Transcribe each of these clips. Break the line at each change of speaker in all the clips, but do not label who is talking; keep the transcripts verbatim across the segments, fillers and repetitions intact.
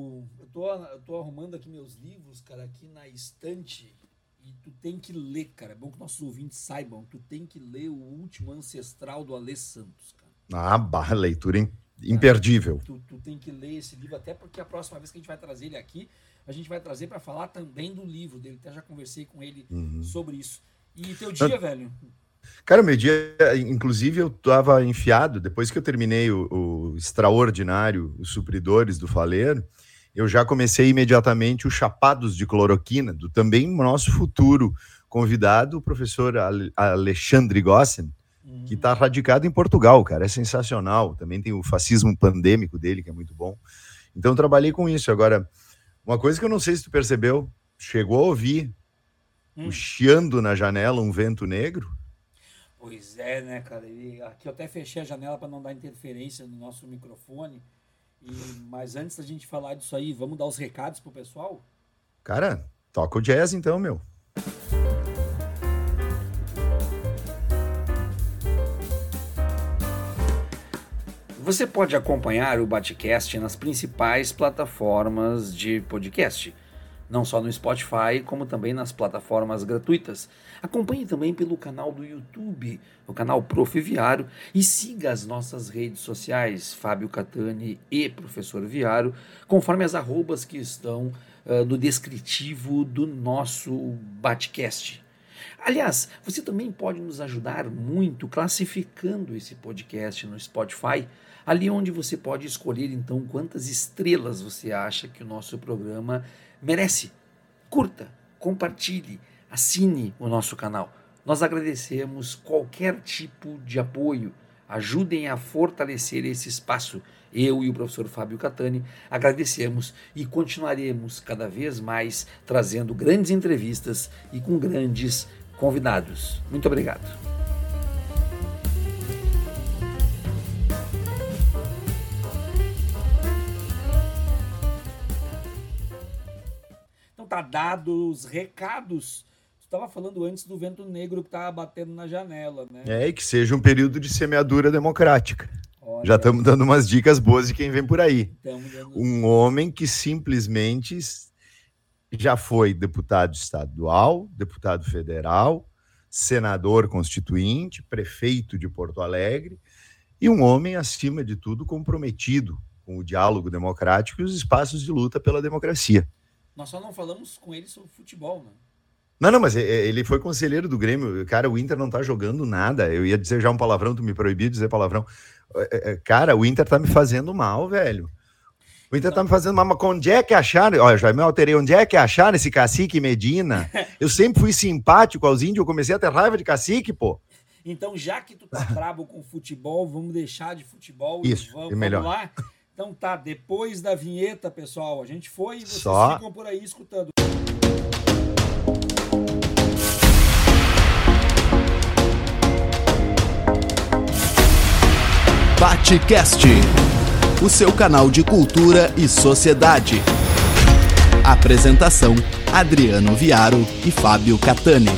o... Eu tô, eu tô arrumando aqui meus livros, cara, aqui na estante. E tu tem que ler, cara. É bom que nossos ouvintes saibam. Tu tem que ler O Último Ancestral do Alê Santos, cara.
Ah, barra, leitura im- imperdível.
Tu, tu tem que ler esse livro, até porque a próxima vez que a gente vai trazer ele aqui, a gente vai trazer para falar também do livro dele. Até já conversei com ele uhum. sobre isso. E teu dia, ah, velho?
Cara, meu dia, inclusive, eu tava enfiado. Depois que eu terminei o, o extraordinário Os Supridores do Faleiro, eu já comecei imediatamente o Chapados de Cloroquina, do também nosso futuro convidado, o professor Alexandre Gossen, uhum. que está radicado em Portugal, cara. É sensacional. Também tem o fascismo pandêmico dele, que é muito bom. Então, eu trabalhei com isso. Agora, uma coisa que eu não sei se tu percebeu, chegou a ouvir hum. o chiando na janela um vento negro?
Pois é, né, cara? E aqui eu até fechei a janela para não dar interferência no nosso microfone. E, mas antes da gente falar disso aí, vamos dar os recados pro pessoal?
Cara, toca o jazz então, meu.
Você pode acompanhar o Batcast nas principais plataformas de podcast. Não só no Spotify, como também nas plataformas gratuitas. Acompanhe também pelo canal do YouTube, o canal Prof Viaro, e siga as nossas redes sociais, Fábio Catani e Professor Viaro, conforme as arrobas que estão uh, no descritivo do nosso Batcast. Aliás, você também pode nos ajudar muito classificando esse podcast no Spotify, ali onde você pode escolher então quantas estrelas você acha que o nosso programa merece. Curta, compartilhe, assine o nosso canal. Nós agradecemos qualquer tipo de apoio. Ajudem a fortalecer esse espaço. Eu e o professor Fábio Catani agradecemos e continuaremos cada vez mais trazendo grandes entrevistas e com grandes convidados. Muito obrigado. Então tá dado os recados. Tu estava falando antes do vento negro que estava batendo na janela, né?
É, e que seja um período de semeadura democrática.
Olha,
já estamos dando umas dicas boas de quem vem por aí.
Dando...
Um homem que simplesmente já foi deputado estadual, deputado federal, senador constituinte, prefeito de Porto Alegre, e um homem, acima de tudo, comprometido com o diálogo democrático e os espaços de luta pela democracia.
Nós só não falamos com ele sobre futebol, né?
Não, não, mas ele foi conselheiro do Grêmio. Cara, o Inter não tá jogando nada. Eu ia dizer já um palavrão, tu me proibiu de dizer palavrão. Cara, o Inter tá me fazendo mal, velho. O Inter tá me fazendo mal, mas onde é que acharam? Olha, já me alterei. Onde é que acharam esse Cacique Medina? Eu sempre fui simpático aos índios, eu comecei a ter raiva de Cacique, pô.
Então, já que tu tá brabo com futebol, vamos deixar de futebol
Isso,
e vamos,
é melhor.
vamos lá? Então tá, depois da vinheta, pessoal, a gente foi e vocês
Só...
ficam por aí escutando.
Batcast, o seu canal de cultura e sociedade. Apresentação: Adriano Viaro e Fábio Catani.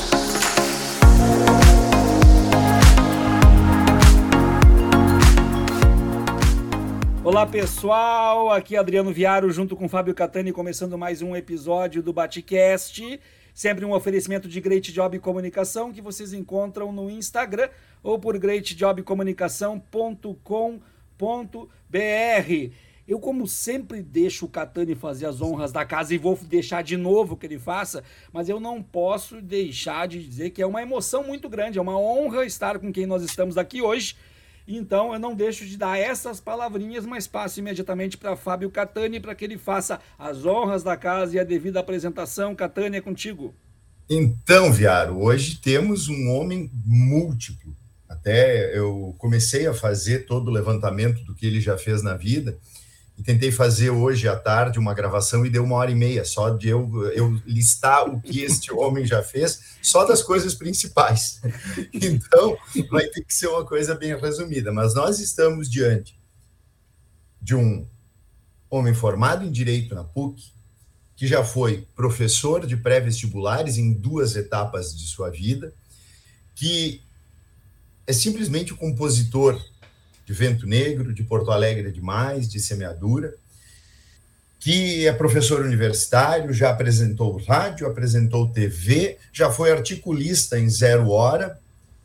Olá pessoal, aqui é Adriano Viaro junto com Fábio Catani, começando mais um episódio do Batcast. Sempre um oferecimento de Great Job Comunicação que vocês encontram no Instagram ou por great job comunicação ponto com ponto b r. Eu, como sempre, deixo o Catani fazer as honras da casa e vou deixar de novo que ele faça, mas eu não posso deixar de dizer que é uma emoção muito grande, é uma honra estar com quem nós estamos aqui hoje. Então eu não deixo de dar essas palavrinhas, mas passo imediatamente para Fábio Catani para que ele faça as honras da casa e a devida apresentação. Catani, é contigo.
Então, Viaro, hoje temos um homem múltiplo. Até eu comecei a fazer todo o levantamento do que ele já fez na vida e tentei fazer hoje à tarde uma gravação e deu uma hora e meia só de eu, eu listar o que este homem já fez, só das coisas principais. Então, vai ter que ser uma coisa bem resumida. Mas nós estamos diante de um homem formado em Direito na P U C, que já foi professor de pré-vestibulares em duas etapas de sua vida, que é simplesmente o compositor de Vento Negro, de Porto Alegre é Demais, de Semeadura, que é professor universitário, já apresentou rádio, apresentou T V, já foi articulista em Zero Hora,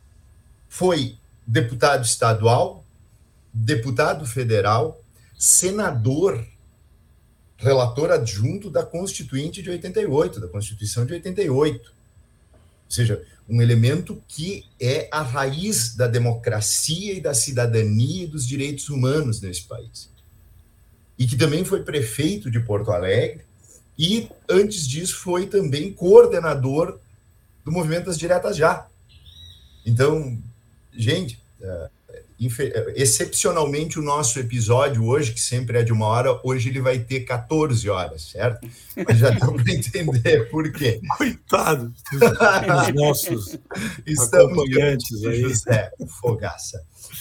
foi deputado estadual, deputado federal, senador, relator adjunto da Constituinte de oitenta e oito, da Constituição de oitenta e oito. Ou seja, um elemento que é a raiz da democracia e da cidadania e dos direitos humanos nesse país. E que também foi prefeito de Porto Alegre e, antes disso, foi também coordenador do Movimento das Diretas Já. Então, gente, excepcionalmente o nosso episódio hoje, que sempre é de uma hora, hoje ele vai ter quatorze horas, certo? Mas já deu para entender por quê.
Coitado dos nossos
Estamos
acompanhantes aí.
José Fogaça.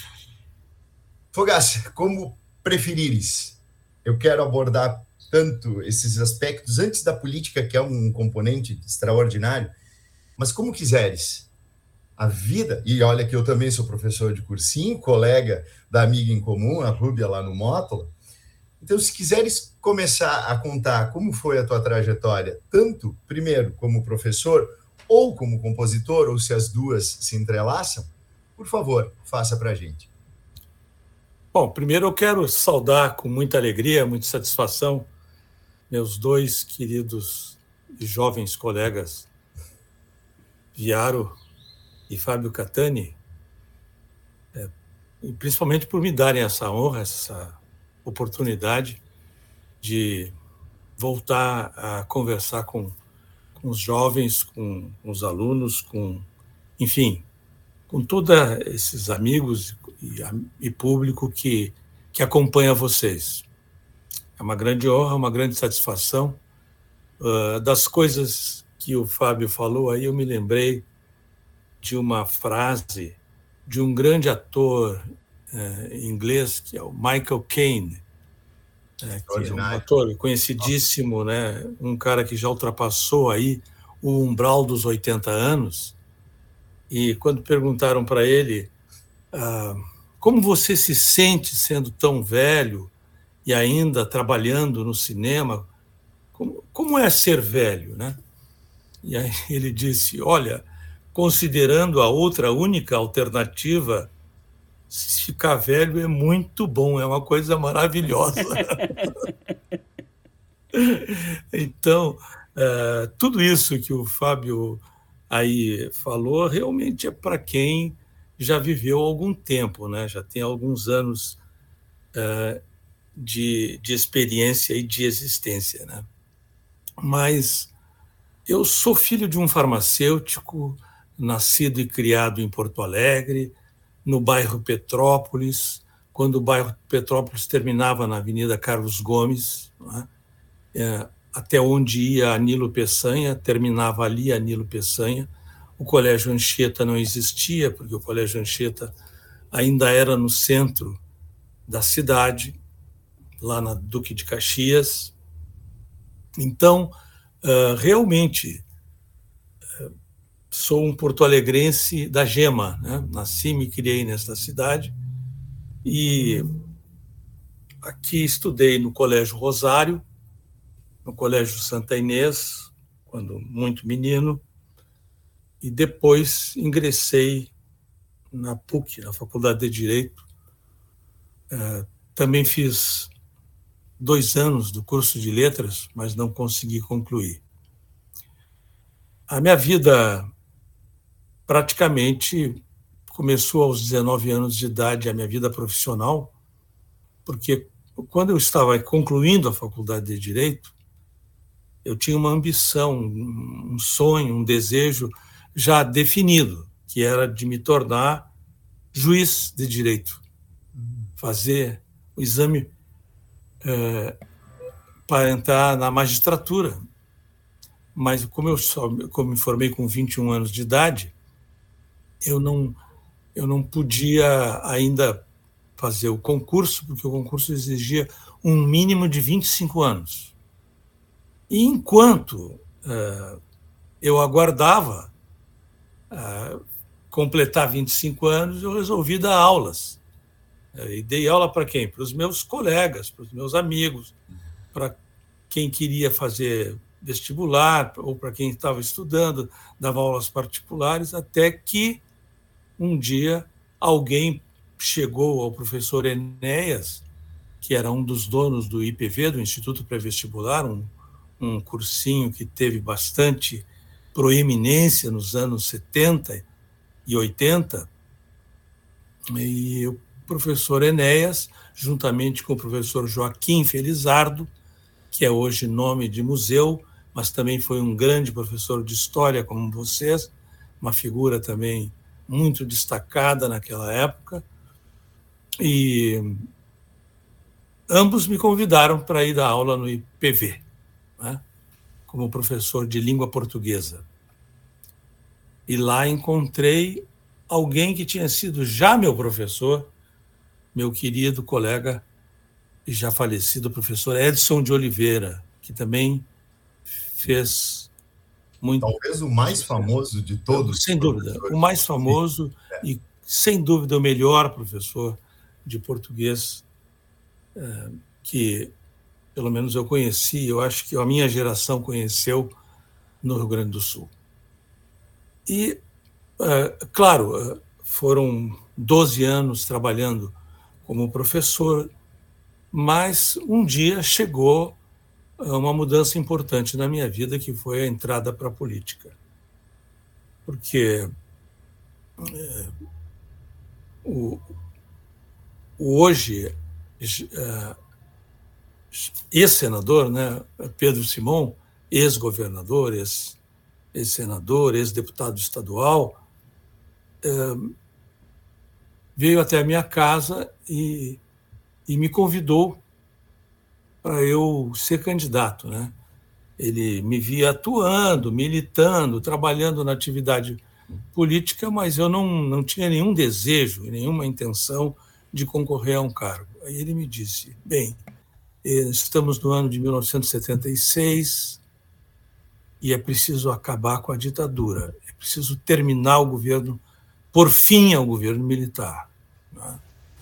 Fogaça, como preferires, eu quero abordar tanto esses aspectos antes da política, que é um componente extraordinário, mas como quiseres. A vida, e olha que eu também sou professor de cursinho, colega da amiga em comum, a Rúbia, lá no Mótola. Então, se quiseres começar a contar como foi a tua trajetória, tanto, primeiro, como professor, ou como compositor, ou se as duas se entrelaçam, por favor, faça para a gente.
Bom, primeiro eu quero saudar com muita alegria, muita satisfação, meus dois queridos e jovens colegas, Viaro e Fábio Catani, é, principalmente por me darem essa honra, essa oportunidade de voltar a conversar com, com os jovens, com, com os alunos, com, enfim, com todos esses amigos e, e público que, que acompanha vocês. É uma grande honra, uma grande satisfação. Uh, das coisas que o Fábio falou, aí eu me lembrei de uma frase de um grande ator uh, inglês, que é o Michael Caine, uh, que é um ator conhecidíssimo, né? Um cara que já ultrapassou aí o umbral dos oitenta anos, e quando perguntaram para ele uh, como você se sente sendo tão velho e ainda trabalhando no cinema, como, como é ser velho, né? E aí ele disse, olha, considerando a outra única alternativa, se ficar velho é muito bom, é uma coisa maravilhosa. Então, uh, tudo isso que o Fábio aí falou realmente é para quem já viveu algum tempo, né? Já tem alguns anos uh, de, de experiência e de existência, né? Mas eu sou filho de um farmacêutico, nascido e criado em Porto Alegre, no bairro Petrópolis, quando o bairro Petrópolis terminava na Avenida Carlos Gomes, né? É, até onde ia a Nilo Peçanha, terminava ali a Nilo Peçanha. O Colégio Anchieta não existia, porque o Colégio Anchieta ainda era no centro da cidade, lá na Duque de Caxias. Então, uh, realmente, uh, sou um porto-alegrense da gema, né? Nasci e me criei nesta cidade e aqui estudei no Colégio Rosário, no Colégio Santa Inês, quando muito menino, e depois ingressei na P U C, na Faculdade de Direito. Uh, também fiz dois anos do curso de letras, mas não consegui concluir. A minha vida praticamente começou aos dezenove anos de idade, a minha vida profissional, porque quando eu estava concluindo a Faculdade de Direito, eu tinha uma ambição, um sonho, um desejo já definido, que era de me tornar juiz de direito, fazer o exame é, para entrar na magistratura. Mas como eu só, como me formei com vinte e um anos de idade, eu não, eu não podia ainda fazer o concurso, porque o concurso exigia um mínimo de vinte e cinco anos. E enquanto uh, eu aguardava uh, completar vinte e cinco anos, eu resolvi dar aulas. Uh, e dei aula para quem? Para os meus colegas, para os meus amigos, para quem queria fazer vestibular ou para quem estava estudando, dava aulas particulares, até que um dia alguém chegou ao professor Enéas, que era um dos donos do I P V, do Instituto Pré-Vestibular, um, um cursinho que teve bastante proeminência nos anos setenta e oitenta, e o professor Enéas, juntamente com o professor Joaquim Felizardo, que é hoje nome de museu, mas também foi um grande professor de história como vocês, uma figura também muito destacada naquela época, e ambos me convidaram para ir dar aula no I P V, né, como professor de língua portuguesa. E lá encontrei alguém que tinha sido já meu professor, meu querido colega e já falecido professor Edson de Oliveira, que também fez muito...
Talvez o mais famoso de todos.
Sem dúvida, o mais famoso e, sem dúvida, o melhor professor de português que, pelo menos, eu conheci, eu acho que a minha geração conheceu no Rio Grande do Sul. E, claro, foram doze anos trabalhando como professor, mas um dia chegou uma mudança importante na minha vida, que foi a entrada para a política. Porque é, o, o hoje é, ex-senador, né, Pedro Simon, ex-governador, ex-senador, ex-deputado estadual, é, veio até a minha casa e, e me convidou para eu ser candidato, né? Ele me via atuando, militando, trabalhando na atividade política, mas eu não, não tinha nenhum desejo, nenhuma intenção de concorrer a um cargo. Aí ele me disse, bem, estamos no ano de mil novecentos e setenta e seis e é preciso acabar com a ditadura, é preciso terminar o governo, por fim ao governo militar, né?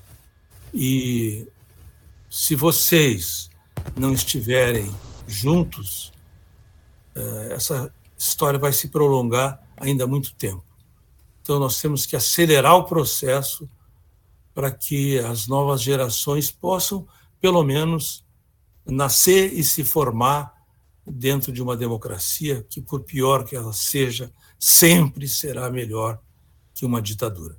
E se vocês não estiverem juntos, essa história vai se prolongar ainda há muito tempo. Então, nós temos que acelerar o processo para que as novas gerações possam, pelo menos, nascer e se formar dentro de uma democracia que, por pior que ela seja, sempre será melhor que uma ditadura.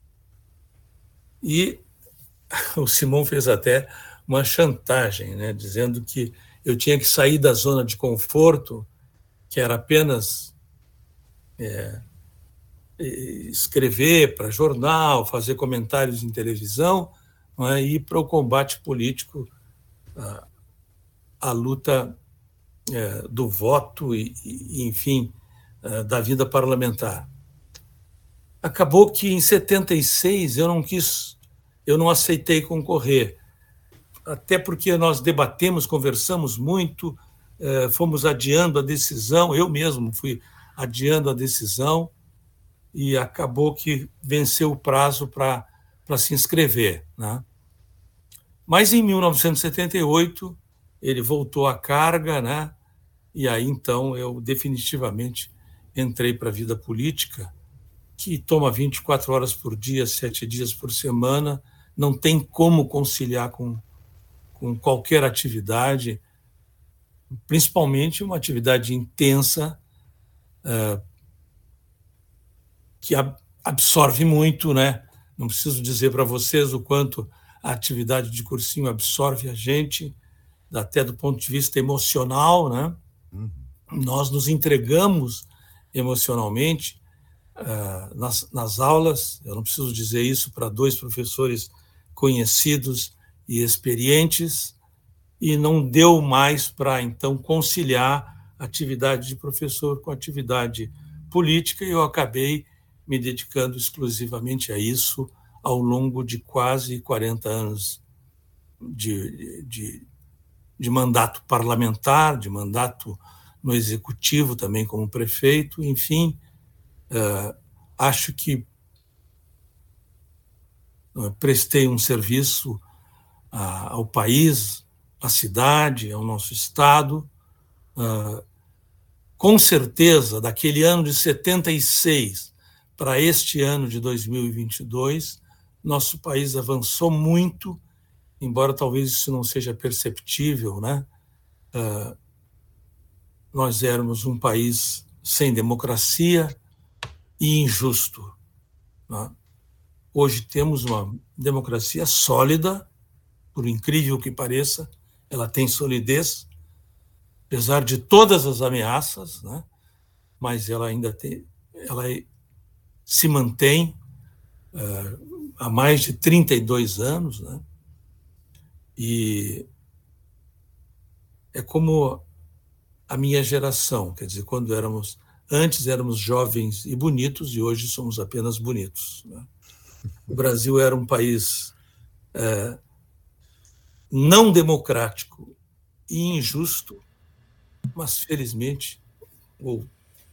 E o Simon fez até uma chantagem, né, dizendo que eu tinha que sair da zona de conforto, que era apenas é, escrever para jornal, fazer comentários em televisão, não é, e ir para o combate político, a, a luta é, do voto e, e enfim, é, da vida parlamentar. Acabou que em setenta e seis eu não quis, eu não aceitei concorrer, até porque nós debatemos, conversamos muito, eh, fomos adiando a decisão, eu mesmo fui adiando a decisão e acabou que venceu o prazo para se inscrever, né? Mas em mil novecentos e setenta e oito ele voltou à carga, né? E aí então eu definitivamente entrei para a vida política, que toma vinte e quatro horas por dia, sete dias por semana, não tem como conciliar com com qualquer atividade, principalmente uma atividade intensa, uh, que ab- absorve muito, né? Não preciso dizer para vocês o quanto a atividade de cursinho absorve a gente, até do ponto de vista emocional, né? Uhum. Nós nos entregamos emocionalmente uh, nas, nas aulas, eu não preciso dizer isso para dois professores conhecidos e experientes, e não deu mais para, então, conciliar a atividade de professor com a atividade política, e eu acabei me dedicando exclusivamente a isso ao longo de quase quarenta anos de, de, de mandato parlamentar, de mandato no executivo também como prefeito, enfim, uh, acho que uh, prestei um serviço ao país, à cidade, ao nosso estado. Uh, com certeza, daquele ano de setenta e seis para este ano de dois mil e vinte e dois, nosso país avançou muito, embora talvez isso não seja perceptível, né? Uh, nós éramos um país sem democracia e injusto, né? Hoje temos uma democracia sólida, por incrível que pareça, ela tem solidez, apesar de todas as ameaças, né? Mas ela ainda tem, ela se mantém uh, há mais de trinta e dois anos, né? E é como a minha geração, quer dizer, quando éramos, antes éramos jovens e bonitos e hoje somos apenas bonitos, né? O Brasil era um país é, não democrático e injusto, mas felizmente, ou,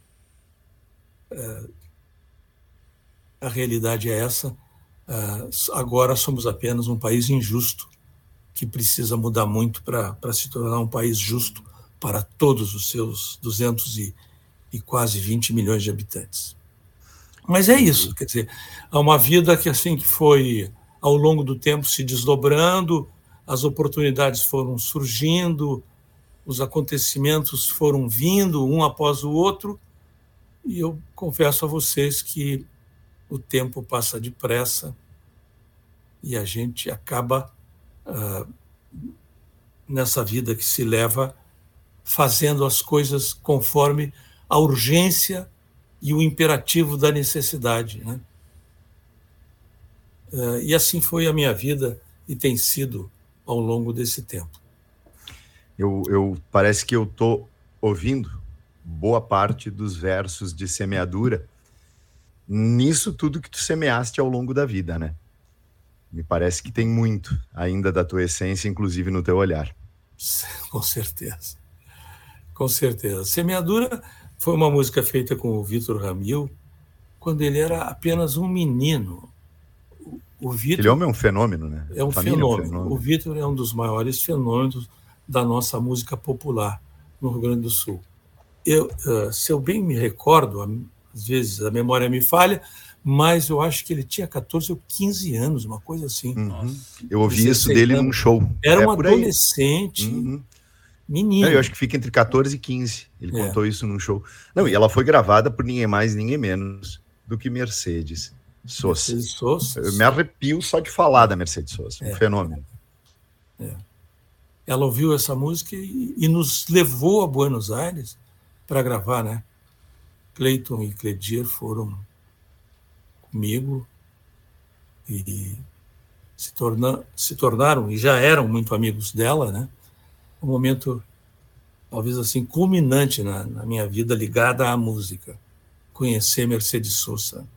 é, a realidade é essa, é, agora somos apenas um país injusto que precisa mudar muito para se tornar um país justo para todos os seus duzentos e, e quase vinte milhões de habitantes. Mas é isso, quer dizer, há uma vida que assim que foi ao longo do tempo se desdobrando, as oportunidades foram surgindo, os acontecimentos foram vindo um após o outro, e eu confesso a vocês que o tempo passa depressa e a gente acaba uh, nessa vida que se leva fazendo as coisas conforme a urgência e o imperativo da necessidade, né? Uh, e assim foi a minha vida e tem sido ao longo desse tempo.
Eu, eu parece que eu estou ouvindo boa parte dos versos de semeadura nisso tudo que tu semeaste ao longo da vida, né? Me parece que tem muito ainda da tua essência, inclusive no teu olhar.
Com certeza. Com certeza. Semeadura foi uma música feita com o Vitor Ramil quando ele era apenas um menino. O Vitor,
Aquele homem é um fenômeno, né?
É um fenômeno. É um fenômeno. O Vitor é um dos maiores fenômenos da nossa música popular no Rio Grande do Sul. Eu, se eu bem me recordo, às vezes a memória me falha, mas eu acho que ele tinha catorze ou quinze anos, uma coisa assim.
Uhum. Eu ouvi isso dele num show.
Era é um adolescente, uhum. menino.
Eu acho que fica entre catorze e quinze. Ele é. contou isso num show. Não, e ela foi gravada por ninguém mais, ninguém menos do que Mercedes Sosa.
Mercedes Sosa.
Eu me arrepio só de falar da Mercedes Sosa, um
é.
fenômeno.
É. Ela ouviu essa música e, e nos levou a Buenos Aires para gravar, né? Cleiton e Cledir foram comigo e se, torna, se tornaram, e já eram muito amigos dela, né? Um momento, talvez assim, culminante na, na minha vida ligada à música. Conhecer Mercedes Sosa.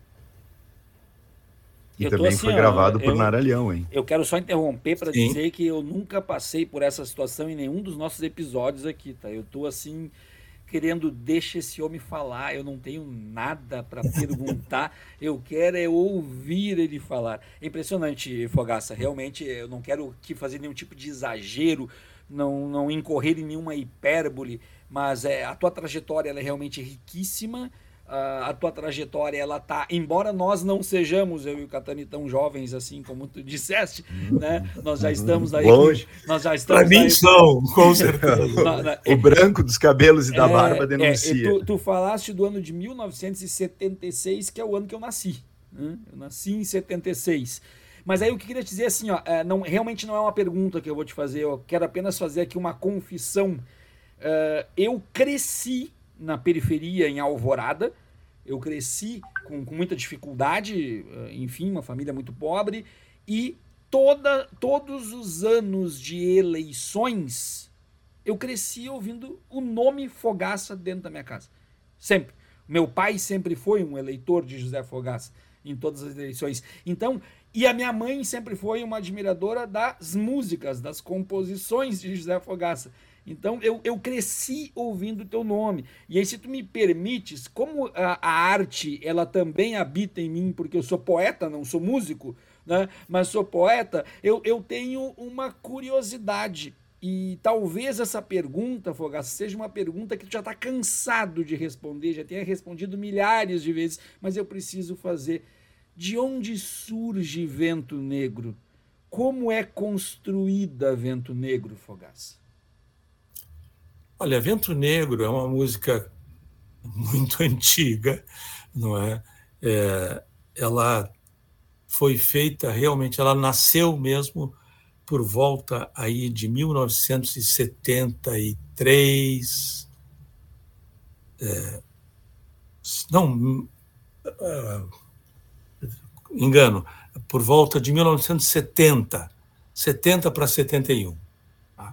E eu também assim, foi gravado ó, por eu, Nara Leão, hein?
Eu quero só interromper para dizer que eu nunca passei por essa situação em nenhum dos nossos episódios aqui, tá? Eu tô assim, querendo, deixa esse homem falar, eu não tenho nada para perguntar, eu quero é ouvir ele falar. É impressionante, Fogaça, realmente eu não quero aqui fazer nenhum tipo de exagero, não, não incorrer em nenhuma hipérbole, mas é, a tua trajetória ela é realmente riquíssima. Uh, a tua trajetória, ela tá, embora nós não sejamos, eu e o Catani, tão jovens assim como tu disseste, né? Nós já estamos aí.
Longe.
Nós já estamos
Para mim
aí,
são, com certeza.
na, na, o é, branco dos cabelos e da é, barba denuncia.
É, tu, tu falaste do ano de mil novecentos e setenta e seis, que é o ano que eu nasci. Né? Eu nasci em setenta e seis. Mas aí o que eu queria dizer assim, ó, não, realmente não é uma pergunta que eu vou te fazer, eu quero apenas fazer aqui uma confissão. Uh, eu cresci na periferia, em Alvorada. Eu cresci com, com muita dificuldade, enfim, uma família muito pobre, e toda, todos os anos de eleições, eu cresci ouvindo o nome Fogaça dentro da minha casa. Sempre. Meu pai sempre foi um eleitor de José Fogaça em todas as eleições. Então, e a minha mãe sempre foi uma admiradora das músicas, das composições de José Fogaça. Então, eu, eu cresci ouvindo o teu nome. E aí, se tu me permites, como a, a arte, ela também habita em mim, porque eu sou poeta, não sou músico, né? Mas sou poeta, eu, eu tenho uma curiosidade. E talvez essa pergunta, Fogaça, seja uma pergunta que tu já está cansado de responder, já tenha respondido milhares de vezes, mas eu preciso fazer. De onde surge Vento Negro? Como é construída Vento Negro, Fogaça?
Olha, Vento Negro é uma música muito antiga, não é? É, ela foi feita realmente, ela nasceu mesmo por volta aí de mil novecentos e setenta e três, é, não, é, engano, por volta de mil novecentos e setenta, setenta para setenta e um. Tá?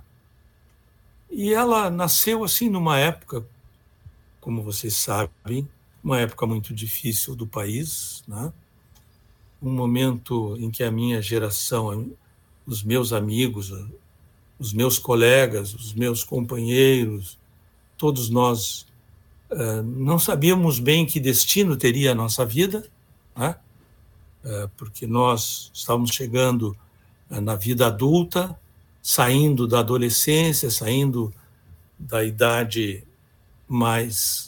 E ela nasceu assim numa época, como vocês sabem, uma época muito difícil do país, né? Um momento em que a minha geração, os meus amigos, os meus colegas, os meus companheiros, todos nós uh, não sabíamos bem que destino teria a nossa vida, né? Uh, porque nós estávamos chegando uh, na vida adulta, saindo da adolescência, saindo da idade mais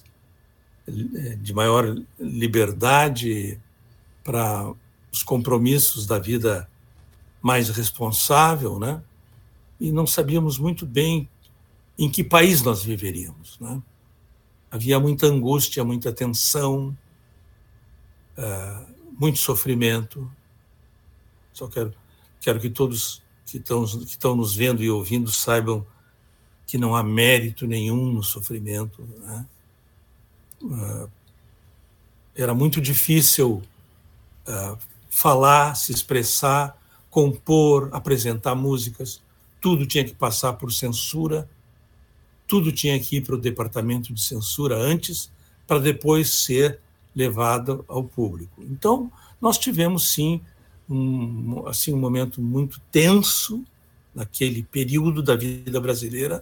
de maior liberdade para os compromissos da vida mais responsável, né? E não sabíamos muito bem em que país nós viveríamos, né? Havia muita angústia, muita tensão, uh, muito sofrimento. Só quero, quero que todos que estão, que estão nos vendo e ouvindo saibam que não há mérito nenhum no sofrimento, né? Uh, era muito difícil uh, falar, se expressar, compor, apresentar músicas. Tudo tinha que passar por censura, tudo tinha que ir para o departamento de censura antes, para depois ser levado ao público. Então, nós tivemos, sim, um, assim, um momento muito tenso naquele período da vida brasileira.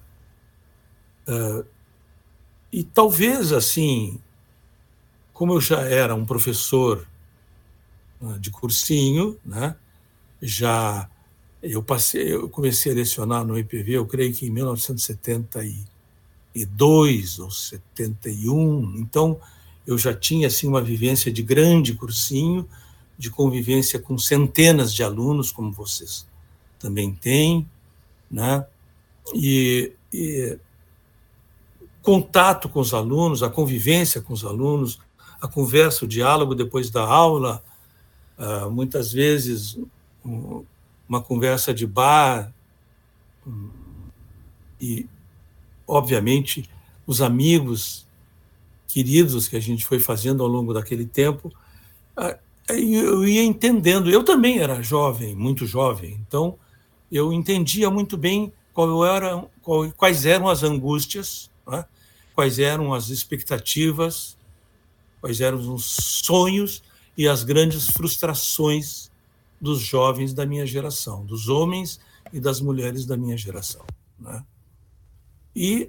Uh, e talvez, assim, como eu já era um professor uh, de cursinho, né, já eu passei, eu comecei a lecionar no I P V, eu creio que em mil novecentos e setenta e dois ou setenta e um, então eu já tinha assim uma vivência de grande cursinho, de convivência com centenas de alunos, como vocês também têm, né? E, e contato com os alunos, a convivência com os alunos, a conversa, o diálogo depois da aula, uh, muitas vezes um, uma conversa de bar, um, e, obviamente, os amigos queridos que a gente foi fazendo ao longo daquele tempo, uh, eu ia entendendo. Eu também era jovem, muito jovem, então eu entendia muito bem qual era, qual, quais eram as angústias, né? Quais eram as expectativas, quais eram os sonhos e as grandes frustrações dos jovens da minha geração, dos homens e das mulheres da minha geração, né? E,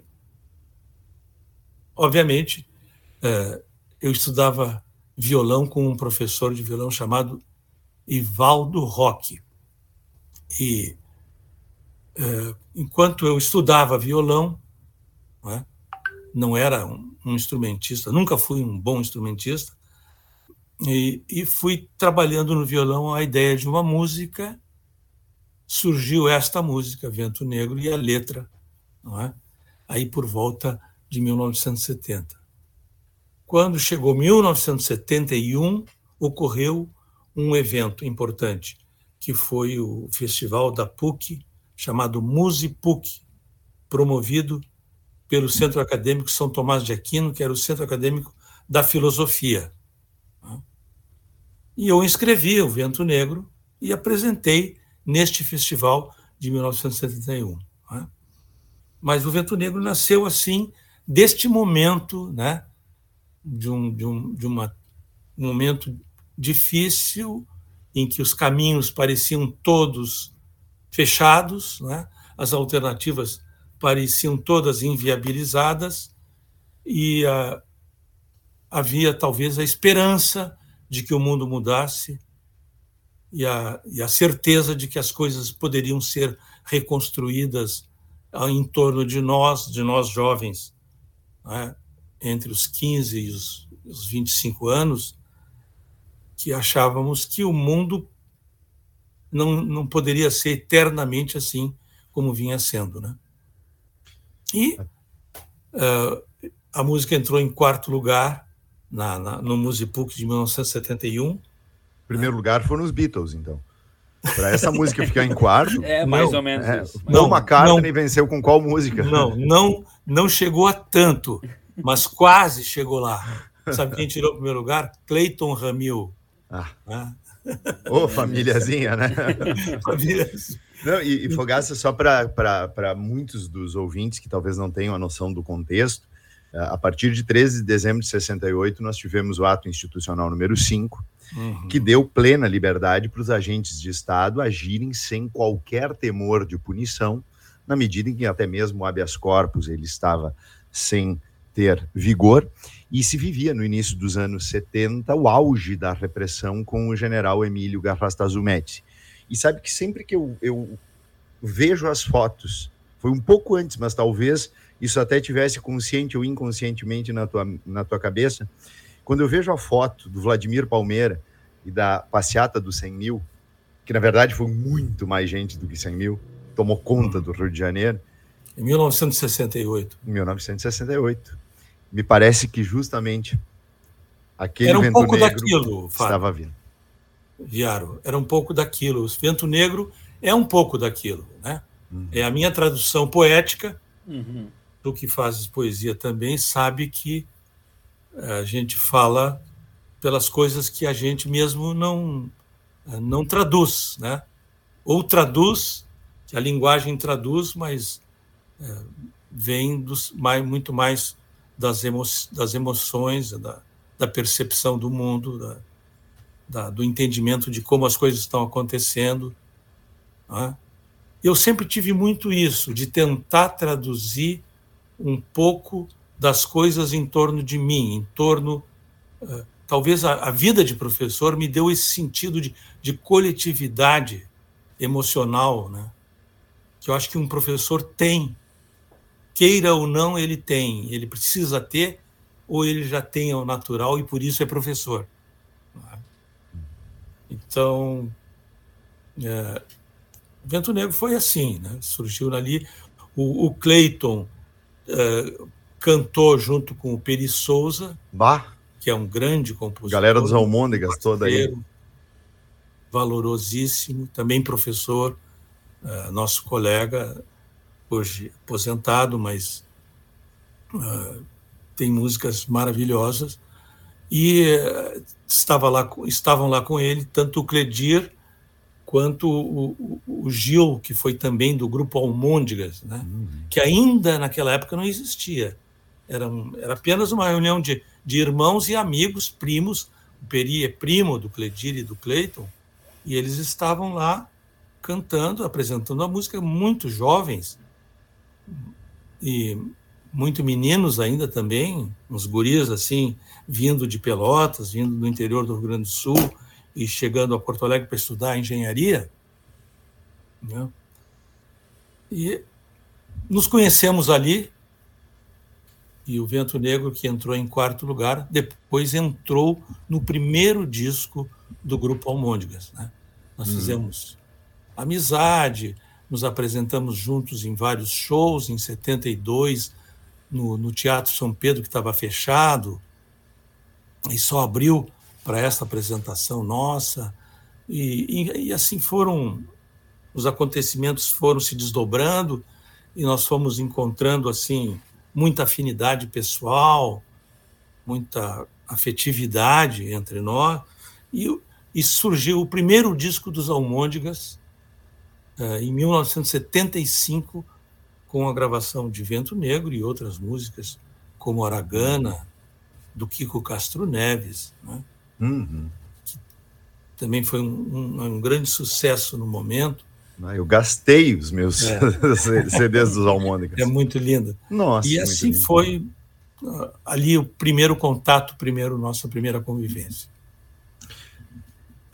obviamente, é, eu estudava violão com um professor de violão chamado Ivaldo Roque. E, é, enquanto eu estudava violão, né, não era um, um instrumentista, nunca fui um bom instrumentista, e, e fui trabalhando no violão a ideia de uma música, surgiu esta música, Vento Negro, e a letra, não é? Aí por volta de mil novecentos e setenta. Quando chegou mil novecentos e setenta e um, ocorreu um evento importante, que foi o festival da P U C, chamado MusiPUC, promovido pelo Centro Acadêmico São Tomás de Aquino, que era o Centro Acadêmico da Filosofia. E eu inscrevi o Vento Negro e apresentei neste festival de mil novecentos e setenta e um. Mas o Vento Negro nasceu assim, deste momento, né, de, um, de, um, de uma, um momento difícil, em que os caminhos pareciam todos fechados, né, as alternativas pareciam todas inviabilizadas, e uh, havia talvez a esperança de que o mundo mudasse, e a, e a certeza de que as coisas poderiam ser reconstruídas em torno de nós, de nós jovens, né, entre os quinze e os, os vinte e cinco anos, que achávamos que o mundo não, não poderia ser eternamente assim como vinha sendo, né? E uh, a música entrou em quarto lugar na, na, no Musipuc de mil novecentos e setenta e um.
Primeiro né? lugar foram os Beatles, então. Para essa música ficar em quarto...
É, mais
não,
ou menos
é,
isso.
Paul McCartney venceu com qual música?
Não, não, não chegou a tanto, mas quase chegou lá. Sabe quem tirou o primeiro lugar? Clayton Ramil.
Ah.
Né?
Ô, oh, famíliazinha, né?
Famíliazinha.
Não, e, e Fogaça, só para muitos dos ouvintes que talvez não tenham a noção do contexto, a partir de treze de dezembro de sessenta e oito, nós tivemos o ato institucional número cinco, uhum. que deu plena liberdade para os agentes de Estado agirem sem qualquer temor de punição, na medida em que até mesmo o habeas corpus ele estava sem ter vigor, e se vivia no início dos anos setenta o auge da repressão com o general Emílio Garrastazu Médici. E sabe que sempre que eu, eu vejo as fotos, foi um pouco antes, mas talvez isso até tivesse consciente ou inconscientemente na tua, na tua cabeça, quando eu vejo a foto do Vladimir Palmeira e da passeata dos cem mil, que na verdade foi muito mais gente do que cem mil, tomou conta do Rio de Janeiro.
Em mil novecentos e sessenta e oito.
Em mil novecentos e sessenta e oito. Me parece que justamente aquele
Era um
vento
pouco
negro
daquilo,
estava vindo.
Viaro, era um pouco daquilo. O vento negro é um pouco daquilo, né? Uhum. É a minha tradução poética. Uhum. Do que fazes poesia também, sabe que a gente fala pelas coisas que a gente mesmo não, não traduz, né? Ou traduz, que a linguagem traduz, mas é, vem dos, mais, muito mais das, emo, das emoções, da, da percepção do mundo, da, da, do entendimento de como as coisas estão acontecendo. Né? Eu sempre tive muito isso, de tentar traduzir um pouco das coisas em torno de mim, em torno... Uh, talvez a, a vida de professor me deu esse sentido de, de coletividade emocional, né? Que eu acho que um professor tem, queira ou não, ele tem. Ele precisa ter, ou ele já tem ao natural e por isso é professor. Então, é, Vento Negro foi assim, né? Surgiu ali. O, o Clayton uh, cantou junto com o Peri Souza,
bah.
que é um grande compositor.
Galera dos Almôndegas toda aí.
Valorosíssimo, também professor, uh, nosso colega, hoje aposentado, mas uh, tem músicas maravilhosas. E uh, estava lá, estavam lá com ele tanto o Cledir quanto o, o, o Gil, que foi também do grupo Almôndegas, né? Uhum. Que ainda naquela época não existia. Era, um, era apenas uma reunião de, de irmãos e amigos, primos. O Peri é primo do Cledir e do Clayton, e eles estavam lá cantando, apresentando a música, muito jovens, e muito meninos ainda também, uns guris assim, vindo de Pelotas, vindo do interior do Rio Grande do Sul, e chegando a Porto Alegre para estudar engenharia, né? E nos conhecemos ali, e o Vento Negro, que entrou em quarto lugar, depois entrou no primeiro disco do Grupo Almôndegas, né? Nós hum. fizemos amizade, nos apresentamos juntos em vários shows, em setenta e dois, no, no Teatro São Pedro, que estava fechado, e só abriu para essa apresentação nossa, e, e, e assim foram, os acontecimentos foram se desdobrando, e nós fomos encontrando, assim, muita afinidade pessoal, muita afetividade entre nós, e, e surgiu o primeiro disco dos Almôndegas, uh, em mil novecentos e setenta e cinco, com a gravação de Vento Negro e outras músicas, como Aragana, do Kiko Castro Neves, né? Uhum. Que também foi um, um, um grande sucesso no momento.
Eu gastei os meus é. C Ds dos Almôndegas.
É muito linda.
Nossa,
e assim
lindo.
Foi uh, ali o primeiro contato, primeiro nossa primeira convivência.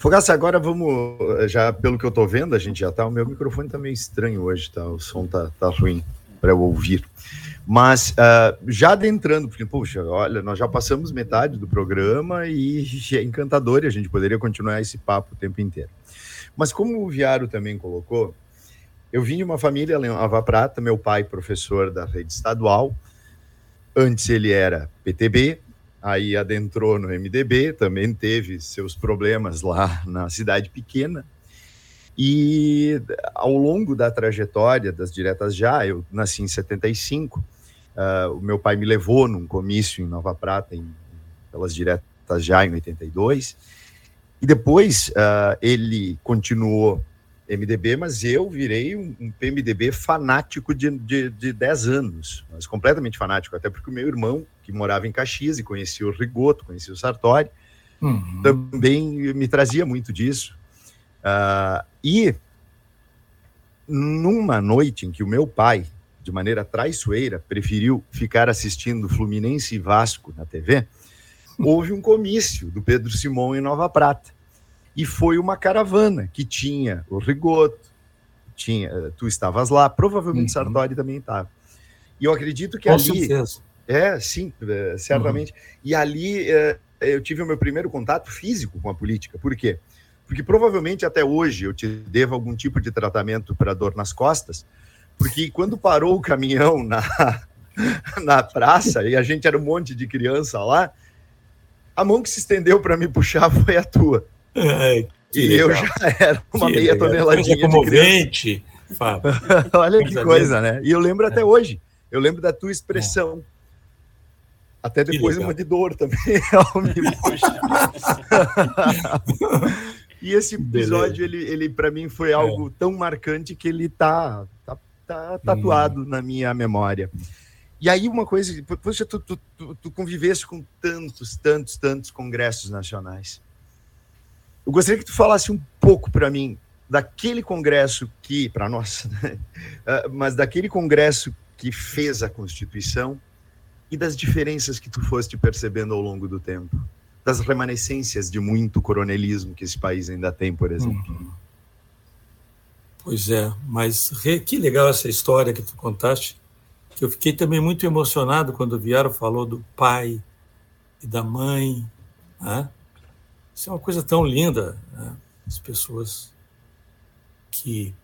Fogaça, agora vamos, já pelo que eu estou vendo, a gente já está, o meu microfone está meio estranho hoje, tá? O som tá, tá ruim para eu ouvir. Mas uh, já adentrando, porque, puxa, olha, nós já passamos metade do programa e é encantador e a gente poderia continuar esse papo o tempo inteiro. Mas como o Viaro também colocou, eu vim de uma família em Nova Prata, meu pai professor da rede estadual, antes ele era P T B, aí adentrou no M D B, também teve seus problemas lá na cidade pequena. E ao longo da trajetória das Diretas Já, eu nasci em setenta e cinco, uh, o meu pai me levou num comício em Nova Prata, em, pelas Diretas Já, em oitenta e dois, e depois uh, ele continuou M D B, mas eu virei um, um P M D B fanático de, de, de dez anos, mas completamente fanático, até porque o meu irmão, que morava em Caxias e conhecia o Rigoto, conhecia o Sartori, uhum. também me trazia muito disso. Uh, e numa noite em que o meu pai, de maneira traiçoeira, preferiu ficar assistindo Fluminense e Vasco na T V, houve um comício do Pedro Simão em Nova Prata. E foi uma caravana que tinha o Rigoto, tinha, tu estavas lá, provavelmente uhum. Sartori também estava. E eu acredito que
Com
ali...
certeza.
É, sim, certamente. Uhum. E ali eu tive o meu primeiro contato físico com a política. Por quê? Porque provavelmente até hoje eu te devo algum tipo de tratamento para dor nas costas, porque quando parou o caminhão na, na praça e a gente era um monte de criança lá, a mão que se estendeu para me puxar foi a tua.
É,
e legal. Eu já era uma que meia legal. Toneladinha de
comovente,
Fábio. Olha que coisa, né? E eu lembro até é. hoje. Eu lembro da tua expressão. É. Até depois uma de dor também. E esse episódio, ele, ele para mim, foi algo é. tão marcante que ele tá, tá, tá tatuado hum. na minha memória. E aí uma coisa, poxa, tu, tu, tu, tu convivesse com tantos, tantos, tantos congressos nacionais. Eu gostaria que tu falasse um pouco para mim daquele congresso que, para nós, né? mas daquele congresso que fez a Constituição e das diferenças que tu foste percebendo ao longo do tempo, das remanescências de muito coronelismo que esse país ainda tem, por exemplo.
Uhum. Pois é, mas que legal essa história que tu contaste, que eu fiquei também muito emocionado quando o Viaro falou do pai e da mãe, né? Isso é uma coisa tão linda, né? As pessoas que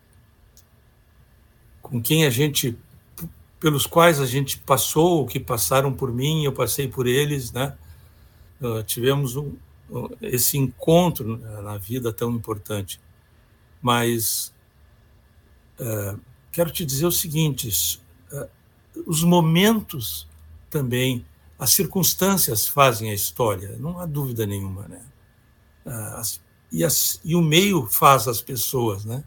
com quem a gente, pelos quais a gente passou, que passaram por mim, eu passei por eles, né? Uh, tivemos um, uh, esse encontro na vida tão importante. Mas uh, quero te dizer o seguinte, uh, os momentos também, as circunstâncias fazem a história, não há dúvida nenhuma, né? Uh, as, e, as, e o meio faz as pessoas, né?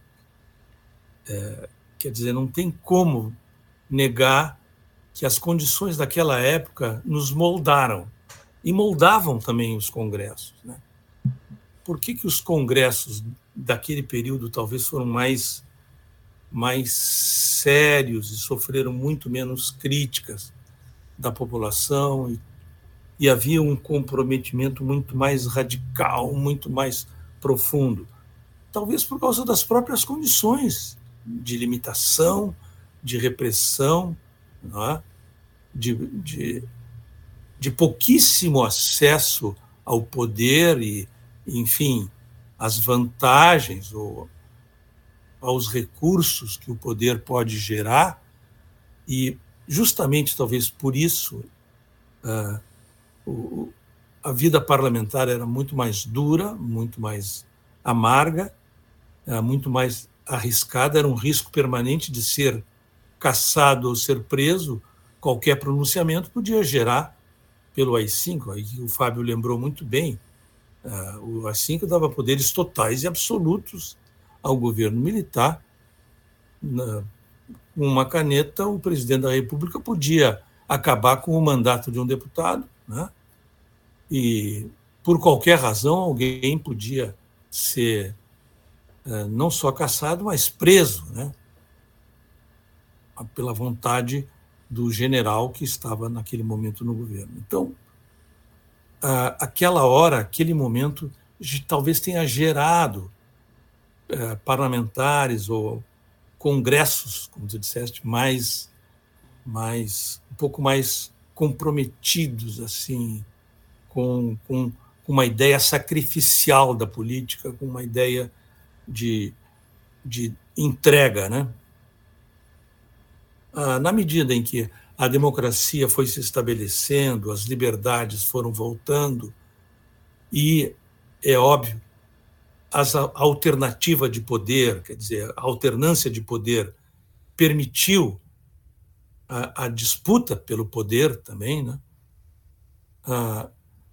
Uh, quer dizer, não tem como negar que as condições daquela época nos moldaram e moldavam também os congressos, né? Por que que os congressos daquele período talvez foram mais, mais sérios e sofreram muito menos críticas da população e, e havia um comprometimento muito mais radical, muito mais profundo? Talvez por causa das próprias condições de limitação, de repressão, não é? de, de, de pouquíssimo acesso ao poder e, enfim, às vantagens ou aos recursos que o poder pode gerar. E, justamente, talvez por isso, uh, o, a vida parlamentar era muito mais dura, muito mais amarga, uh, muito mais arriscada, era um risco permanente de ser caçado ou ser preso. Qualquer pronunciamento podia gerar, pelo A I cinco, aí o Fábio lembrou muito bem, uh, o A I cinco dava poderes totais e absolutos ao governo militar. Na, com uma caneta, o presidente da República podia acabar com o mandato de um deputado, né? E, por qualquer razão, alguém podia ser uh, não só caçado, mas preso, né? Pela vontade do general que estava naquele momento no governo. Então, aquela hora, aquele momento, talvez tenha gerado é, parlamentares ou congressos, como tu disseste, mais, mais um pouco mais comprometidos assim com, com uma ideia sacrificial da política, com uma ideia de, de entrega, né? Ah, na medida em que a democracia foi se estabelecendo, as liberdades foram voltando e, é óbvio, as, a alternativa de poder, quer dizer, a alternância de poder permitiu a, a disputa pelo poder também, né? Ah,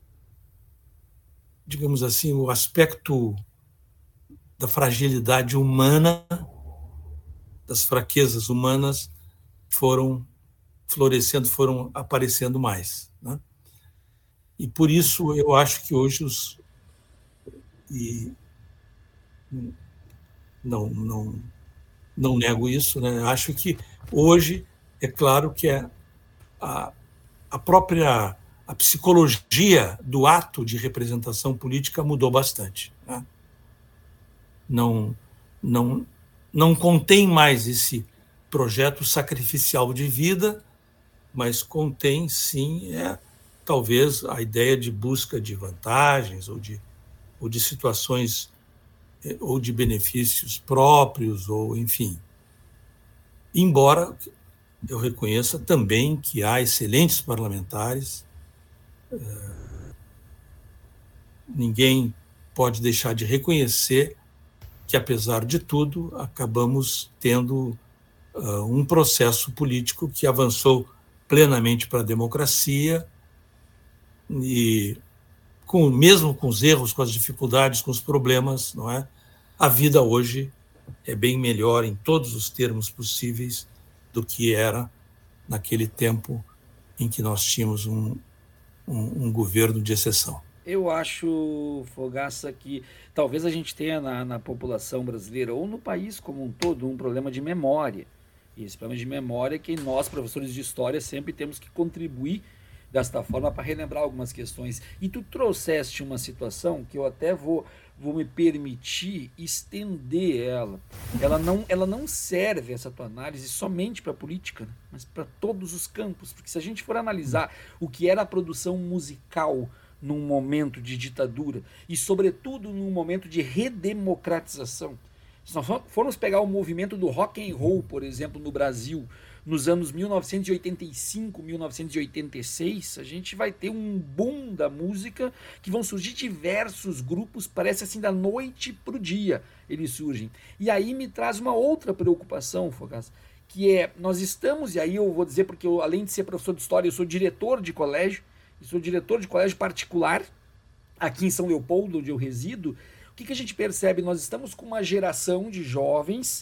digamos assim, o aspecto da fragilidade humana, das fraquezas humanas, foram florescendo, foram aparecendo mais, né? E por isso eu acho que hoje os e não não não nego isso, né? Acho que hoje é claro que é a, a própria a psicologia do ato de representação política mudou bastante, né? Não não não contém mais esse projeto sacrificial de vida, mas contém, sim, é, talvez a ideia de busca de vantagens ou de, ou de situações ou de benefícios próprios, ou enfim. Embora eu reconheça também que há excelentes parlamentares, é, ninguém pode deixar de reconhecer que, apesar de tudo, acabamos tendo uh, um processo político que avançou plenamente para a democracia e, com, mesmo com os erros, com as dificuldades, com os problemas, não é? A vida hoje é bem melhor em todos os termos possíveis do que era naquele tempo em que nós tínhamos um, um, um governo de exceção.
Eu acho, Fogaça, que talvez a gente tenha na, na população brasileira ou no país como um todo um problema de memória. E esse problema de memória é que nós, professores de história, sempre temos que contribuir desta forma para relembrar algumas questões. E tu trouxeste uma situação que eu até vou, vou me permitir estender ela. Ela não, ela não serve, essa tua análise, somente para a política, né? Mas para todos os campos. Porque se a gente for analisar o que era a produção musical num momento de ditadura e, sobretudo, num momento de redemocratização. Se nós formos pegar o movimento do rock and roll, por exemplo, no Brasil, nos anos mil novecentos e oitenta e cinco, mil novecentos e oitenta e seis, a gente vai ter um boom da música, que vão surgir diversos grupos, parece assim, da noite para o dia eles surgem. E aí me traz uma outra preocupação, Fogaça, que é, nós estamos, e aí eu vou dizer, porque eu, além de ser professor de história, eu sou diretor de colégio, eu sou diretor de colégio particular, aqui em São Leopoldo, onde eu resido. O que, que a gente percebe? Nós estamos com uma geração de jovens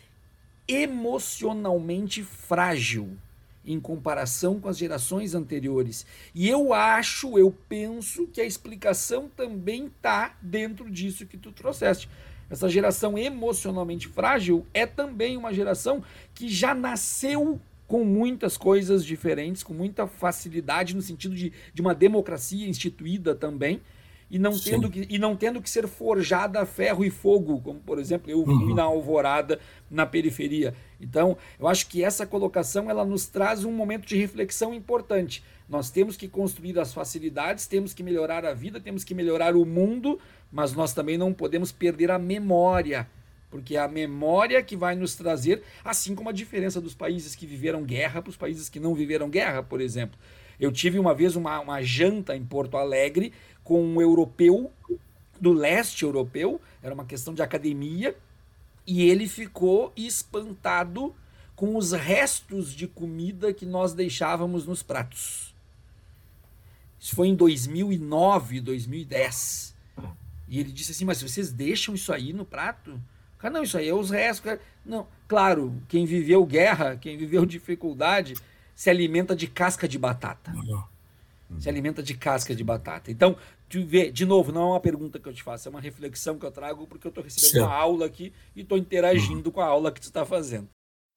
emocionalmente frágil em comparação com as gerações anteriores. E eu acho, eu penso que a explicação também está dentro disso que tu trouxeste. Essa geração emocionalmente frágil é também uma geração que já nasceu com muitas coisas diferentes, com muita facilidade no sentido de, de uma democracia instituída também, e não, tendo que, e não tendo que ser forjada a ferro e fogo, como, por exemplo, eu fui uhum. na Alvorada, na periferia. Então, eu acho que essa colocação ela nos traz um momento de reflexão importante. Nós temos que construir as facilidades, temos que melhorar a vida, temos que melhorar o mundo, mas nós também não podemos perder a memória, porque é a memória que vai nos trazer, assim como a diferença dos países que viveram guerra para os países que não viveram guerra, por exemplo. Eu tive uma vez uma, uma janta em Porto Alegre com um europeu, do leste europeu, era uma questão de academia, e ele ficou espantado com os restos de comida que nós deixávamos nos pratos. Isso foi em dois mil e nove, dois mil e dez. E ele disse assim, mas vocês deixam isso aí no prato? Cara, não, isso aí é os restos. Cara. Não, claro, quem viveu guerra, quem viveu dificuldade, se alimenta de casca de batata. Se alimenta de casca de batata. Então, tu vê, de novo, não é uma pergunta que eu te faço, é uma reflexão que eu trago porque eu estou recebendo certo. Uma aula aqui e estou interagindo com a aula que tu está fazendo.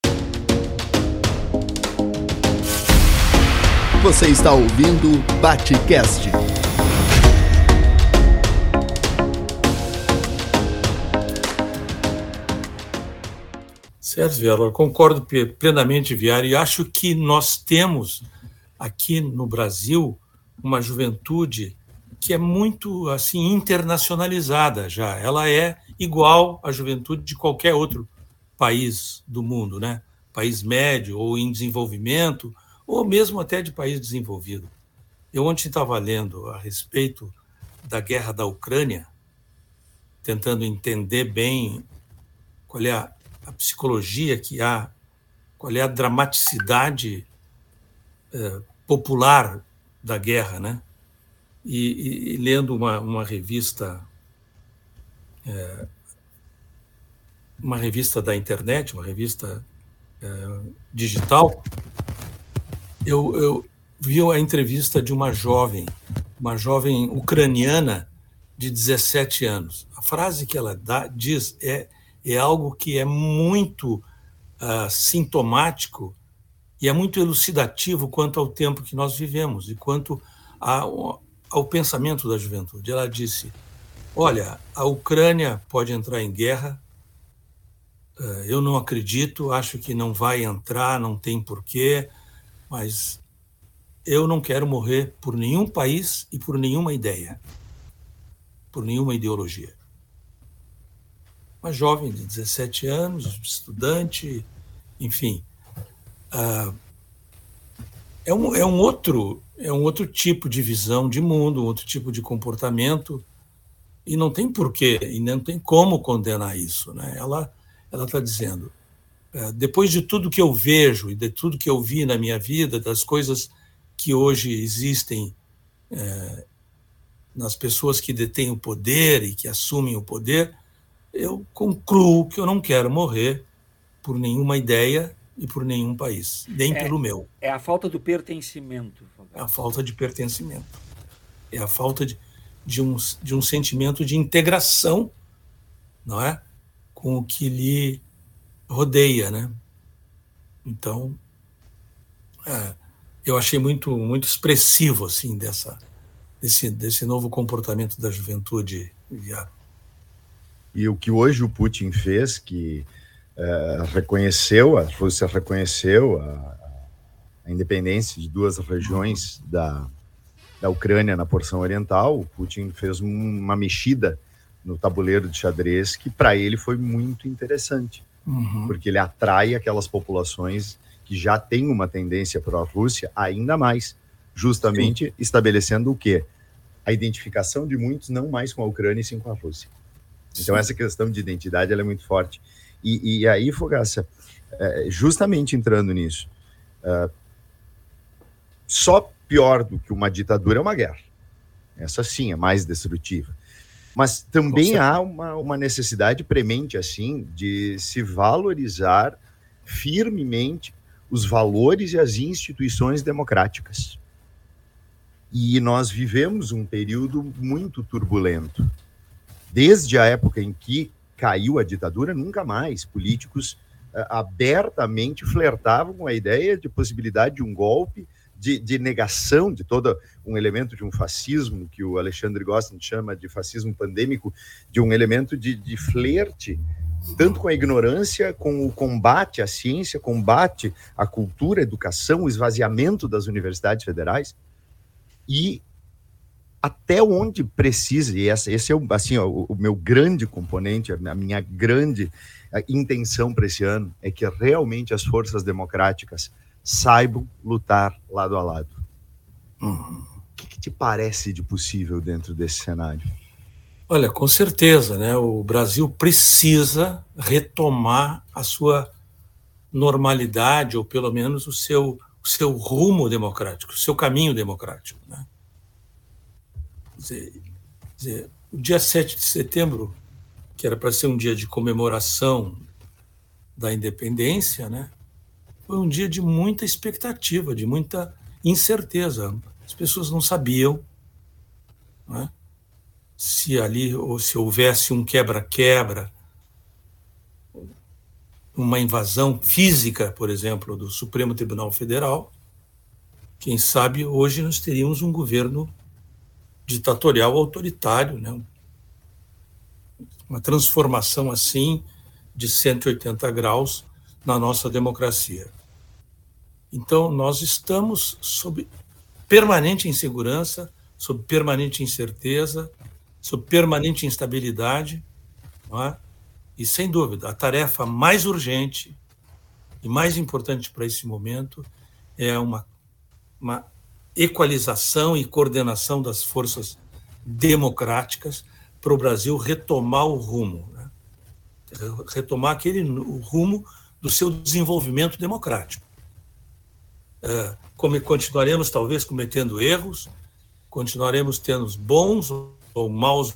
Você está ouvindo BateCast.
Certo, Viário, concordo plenamente, Viário, e acho que nós temos aqui no Brasil uma juventude que é muito assim internacionalizada já. Ela é igual à juventude de qualquer outro país do mundo, né? País médio ou em desenvolvimento, ou mesmo até de país desenvolvido. Eu ontem estava lendo a respeito da guerra da Ucrânia, tentando entender bem qual é a, a psicologia que há, qual é a dramaticidade eh, popular da guerra, né? E, e, e lendo uma, uma revista, é, uma revista da internet, uma revista é, digital, eu, eu vi a entrevista de uma jovem, uma jovem ucraniana de dezessete anos. A frase que ela dá, diz é, é algo que é muito uh, sintomático e é muito elucidativo quanto ao tempo que nós vivemos e quanto a, ao pensamento da juventude. Ela disse, olha, a Ucrânia pode entrar em guerra, eu não acredito, acho que não vai entrar, não tem porquê, mas eu não quero morrer por nenhum país e por nenhuma ideia, por nenhuma ideologia. Uma jovem de dezessete anos, estudante, enfim, é um, é um outro... É um outro tipo de visão de mundo, um outro tipo de comportamento, e não tem porquê, e não tem como condenar isso, né? Ela ela está dizendo, depois de tudo que eu vejo e de tudo que eu vi na minha vida, das coisas que hoje existem é, nas pessoas que detêm o poder e que assumem o poder, eu concluo que eu não quero morrer por nenhuma ideia e por nenhum país, nem
é,
pelo meu.
É a falta do pertencimento.
É a falta de pertencimento. É a falta de, de, um, de um sentimento de integração, não é? Com o que lhe rodeia, né? Então, é, eu achei muito, muito expressivo assim, dessa, desse, desse novo comportamento da juventude, Viário.
E o que hoje o Putin fez, que é, reconheceu, a Rússia reconheceu a, a independência de duas regiões da, da Ucrânia na porção oriental, o Putin fez uma mexida no tabuleiro de xadrez que para ele foi muito interessante, uhum. porque ele atrai aquelas populações que já têm uma tendência para a Rússia ainda mais, justamente sim. estabelecendo o quê? A identificação de muitos não mais com a Ucrânia e sim com a Rússia. Então sim. essa questão de identidade ela é muito forte. E, e aí, Fogaça, justamente entrando nisso, uh, só pior do que uma ditadura é uma guerra. Essa sim é mais destrutiva. Mas também há uma, uma necessidade premente, assim, de se valorizar firmemente os valores e as instituições democráticas. E nós vivemos um período muito turbulento. Desde a época em que caiu a ditadura, nunca mais políticos uh, abertamente flertavam com a ideia de possibilidade de um golpe, de, de negação de todo um elemento de um fascismo, que o Alexandre Gossen chama de fascismo pandêmico, de um elemento de, de flerte, tanto com a ignorância, com o combate à ciência, combate à cultura, à educação, o esvaziamento das universidades federais, e até onde precisa, e esse, esse é o, assim, ó, o, o meu grande componente, a minha grande a intenção para esse ano, é que realmente as forças democráticas saibam lutar lado a lado. Uhum. O que, que te parece de possível dentro desse cenário?
Olha, com certeza, né? O Brasil precisa retomar a sua normalidade, ou pelo menos o seu, o seu rumo democrático, o seu caminho democrático, né? Quer dizer, quer dizer, o dia sete de setembro, que era para ser um dia de comemoração da independência, né? Foi um dia de muita expectativa, de muita incerteza. As pessoas não sabiam, né, se ali ou se houvesse um quebra-quebra, uma invasão física, por exemplo, do Supremo Tribunal Federal. Quem sabe hoje nós teríamos um governo ditatorial autoritário, né? Uma transformação assim de cento e oitenta graus na nossa democracia. Então, nós estamos sob permanente insegurança, sob permanente incerteza, sob permanente instabilidade, não é? E, sem dúvida, a tarefa mais urgente e mais importante para esse momento é uma, uma equalização e coordenação das forças democráticas para o Brasil retomar o rumo, né? Retomar aquele o rumo do seu desenvolvimento democrático. É, como continuaremos, talvez, cometendo erros, continuaremos tendo bons ou maus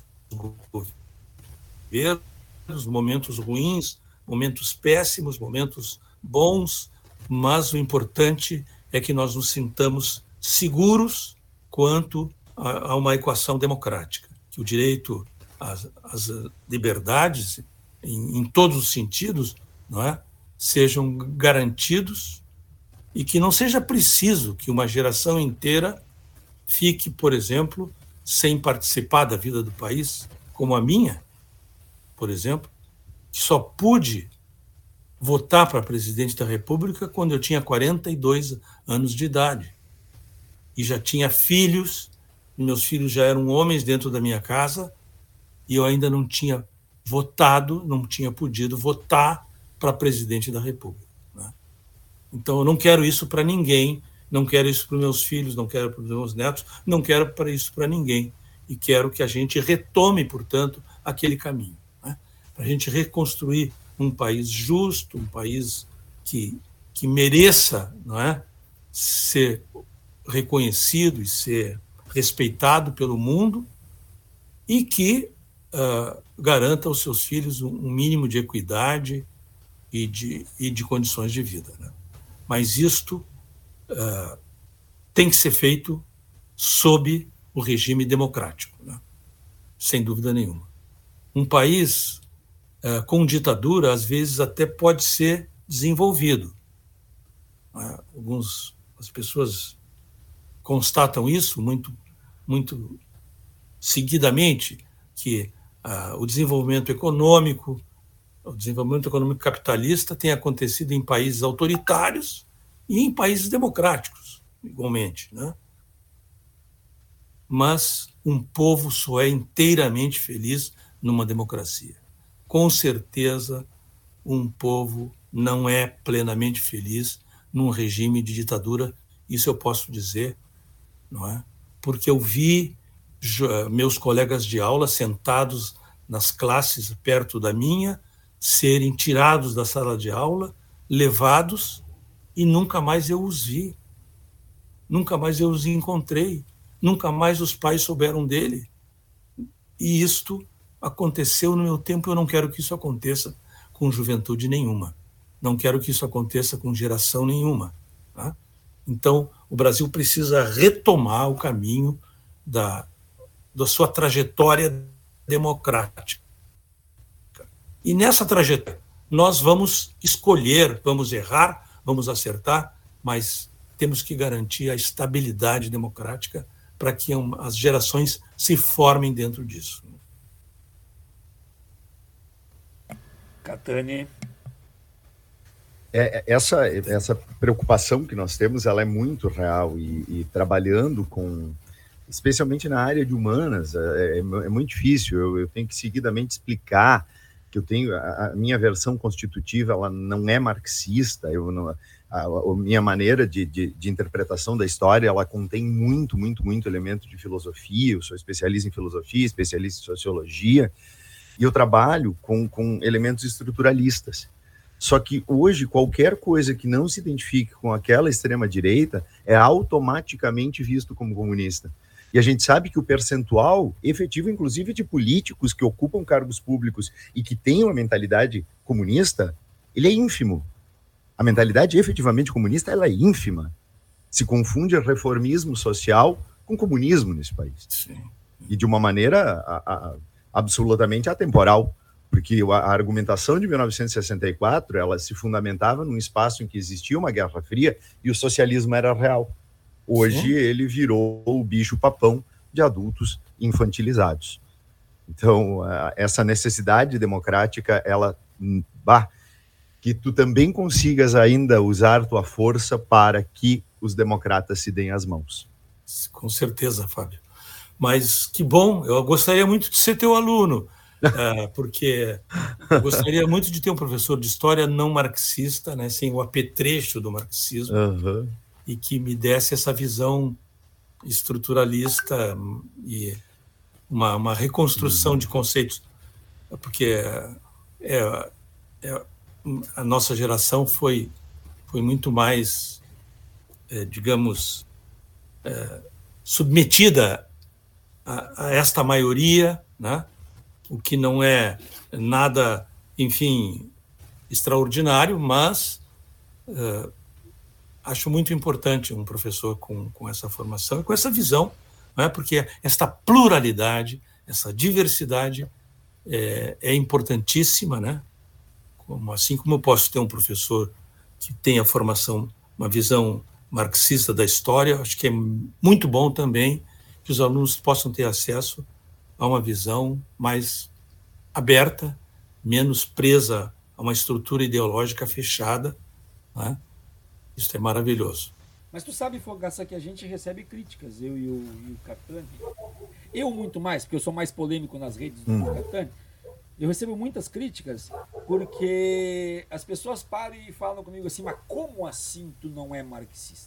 governos, momentos ruins, momentos péssimos, momentos bons, mas o importante é que nós nos sintamos seguros quanto a, a uma equação democrática, que o direito às, às liberdades, em, em todos os sentidos, não é, sejam garantidos e que não seja preciso que uma geração inteira fique, por exemplo, sem participar da vida do país, como a minha, por exemplo, que só pude votar para presidente da República quando eu tinha quarenta e dois anos de idade. E já tinha filhos, e meus filhos já eram homens dentro da minha casa, e eu ainda não tinha votado, não tinha podido votar para presidente da República, né? Então, eu não quero isso para ninguém, não quero isso para os meus filhos, não quero para os meus netos, não quero para isso para ninguém. E quero que a gente retome, portanto, aquele caminho, né? Para a gente reconstruir um país justo, um país que, que mereça, não é, ser reconhecido e ser respeitado pelo mundo e que uh, garanta aos seus filhos um, um mínimo de equidade e de, e de condições de vida, né? Mas isto uh, tem que ser feito sob o regime democrático, né? Sem dúvida nenhuma. Um país uh, com ditadura, às vezes, até pode ser desenvolvido. Uh, alguns, as pessoas constatam isso muito, muito seguidamente, que uh, o desenvolvimento econômico, o desenvolvimento econômico capitalista tem acontecido em países autoritários e em países democráticos, igualmente, né? Mas um povo só é inteiramente feliz numa democracia. Com certeza, um povo não é plenamente feliz num regime de ditadura, isso eu posso dizer, não é? Porque eu vi meus colegas de aula sentados nas classes perto da minha, serem tirados da sala de aula, levados, e nunca mais eu os vi. Nunca mais eu os encontrei. Nunca mais os pais souberam dele. E isto aconteceu no meu tempo, eu não quero que isso aconteça com juventude nenhuma. Não quero que isso aconteça com geração nenhuma, tá? Então, o Brasil precisa retomar o caminho da, da sua trajetória democrática. E nessa trajetória, nós vamos escolher, vamos errar, vamos acertar, mas temos que garantir a estabilidade democrática para que as gerações se formem dentro disso.
Catani.
É, essa, essa preocupação que nós temos, ela é muito real e, e trabalhando com, especialmente na área de humanas, é, é muito difícil. Eu, eu tenho que seguidamente explicar que eu tenho a, a minha versão constitutiva, ela não é marxista. Eu não, a, a minha maneira de, de, de interpretação da história, ela contém muito, muito, muito elemento de filosofia. Eu sou especialista em filosofia, especialista em sociologia, e eu trabalho com, com elementos estruturalistas. Só que hoje, qualquer coisa que não se identifique com aquela extrema-direita é automaticamente visto como comunista. E a gente sabe que o percentual efetivo, inclusive de políticos que ocupam cargos públicos e que têm uma mentalidade comunista, ele é ínfimo. A mentalidade efetivamente comunista, ela é ínfima. Se confunde reformismo social com comunismo nesse país.
Sim.
E de uma maneira a, a, absolutamente atemporal. Porque a argumentação de mil novecentos e sessenta e quatro, ela se fundamentava num espaço em que existia uma Guerra Fria e o socialismo era real. Hoje Sim. ele virou o bicho-papão de adultos infantilizados. Então, essa necessidade democrática, ela, bah, que tu também consigas ainda usar tua força para que os democratas se deem as mãos.
Com certeza, Fábio. Mas que bom, eu gostaria muito de ser teu aluno, uh, porque eu gostaria muito de ter um professor de história não marxista, né, sem o apetrecho do marxismo, uhum. e que me desse essa visão estruturalista e uma, uma reconstrução uhum. de conceitos, porque é, é, a nossa geração foi, foi muito mais, é, digamos, é, submetida a, a esta maioria, né? O que não é nada, enfim, extraordinário, mas é, acho muito importante um professor com, com essa formação e com essa visão, né? Porque esta pluralidade, essa diversidade é, é importantíssima, né? Como, assim como eu posso ter um professor que tenha formação, uma visão marxista da história, acho que é muito bom também que os alunos possam ter acesso a uma visão mais aberta, menos presa a uma estrutura ideológica fechada, né? Isso é maravilhoso.
Mas tu sabe, Fogaça, que a gente recebe críticas, eu e o, e o Catani. Eu muito mais, porque eu sou mais polêmico nas redes do hum. que o Catani. Eu recebo muitas críticas porque as pessoas param e falam comigo assim, mas como assim tu não é marxista?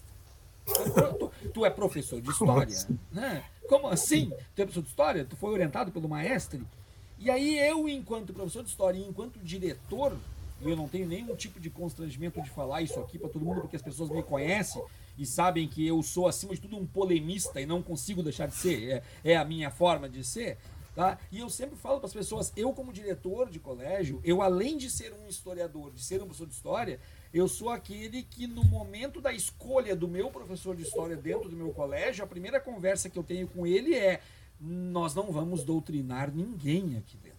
Tu, tu é professor de história, né? Como assim? Tu é professor de história? Tu foi orientado pelo maestre? E aí eu, enquanto professor de história e enquanto diretor, eu não tenho nenhum tipo de constrangimento de falar isso aqui para todo mundo, porque as pessoas me conhecem e sabem que eu sou, acima de tudo, um polemista e não consigo deixar de ser. É, é a minha forma de ser. Tá? E eu sempre falo para as pessoas, eu como diretor de colégio, eu além de ser um historiador, de ser um professor de história, eu sou aquele que no momento da escolha do meu professor de história dentro do meu colégio, a primeira conversa que eu tenho com ele é, nós não vamos doutrinar ninguém aqui dentro.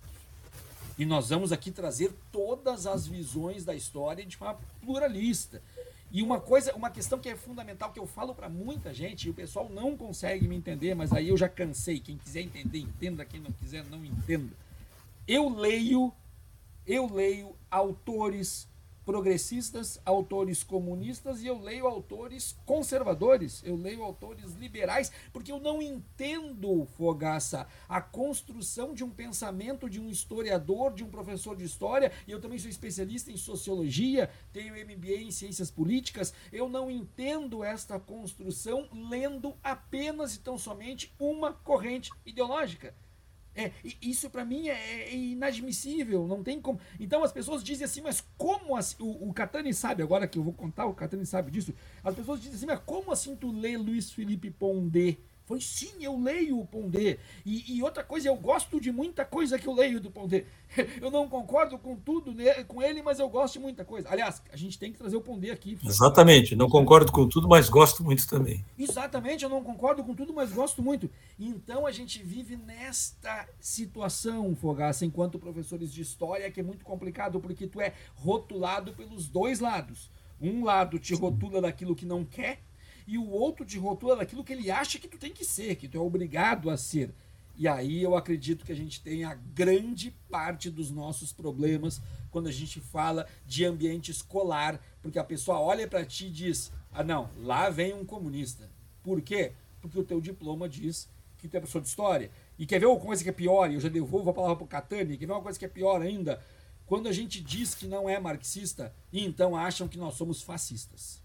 E nós vamos aqui trazer todas as visões da história de forma pluralista. E uma coisa, uma questão que é fundamental, que eu falo para muita gente, e o pessoal não consegue me entender, mas aí eu já cansei. Quem quiser entender, entenda. Quem não quiser, não entenda. Eu leio, eu leio autores progressistas, autores comunistas, e eu leio autores conservadores, eu leio autores liberais, porque eu não entendo, Fogaça, a construção de um pensamento de um historiador, de um professor de história, e eu também sou especialista em sociologia, tenho M B A em ciências políticas, eu não entendo esta construção lendo apenas e tão somente uma corrente ideológica. É, isso para mim é, é inadmissível, não tem como. Então as pessoas dizem assim, mas como assim? O, o Catani sabe, agora que eu vou contar, o Catani sabe disso. As pessoas dizem assim, mas como assim tu lê Luiz Felipe Pondé? Foi sim, eu leio o Pondé. E, e outra coisa, eu gosto de muita coisa que eu leio do Pondé. Eu não concordo com tudo ne- com ele, mas eu gosto de muita coisa. Aliás, a gente tem que trazer o Pondé aqui.
Exatamente, não concordo com tudo, mas gosto muito também.
Exatamente, eu não concordo com tudo, mas gosto muito. Então a gente vive nesta situação, Fogaça, enquanto professores de história, que é muito complicado, porque tu é rotulado pelos dois lados. Um lado te rotula daquilo que não quer, e o outro te rotula daquilo que ele acha que tu tem que ser, que tu é obrigado a ser. E aí eu acredito que a gente tem a grande parte dos nossos problemas quando a gente fala de ambiente escolar, porque a pessoa olha para ti e diz, ah não, lá vem um comunista. Por quê? Porque o teu diploma diz que tu é professor de história. E quer ver uma coisa que é pior, e eu já devolvo a palavra para o Catani, quer ver uma coisa que é pior ainda? Quando a gente diz que não é marxista, e então acham que nós somos fascistas.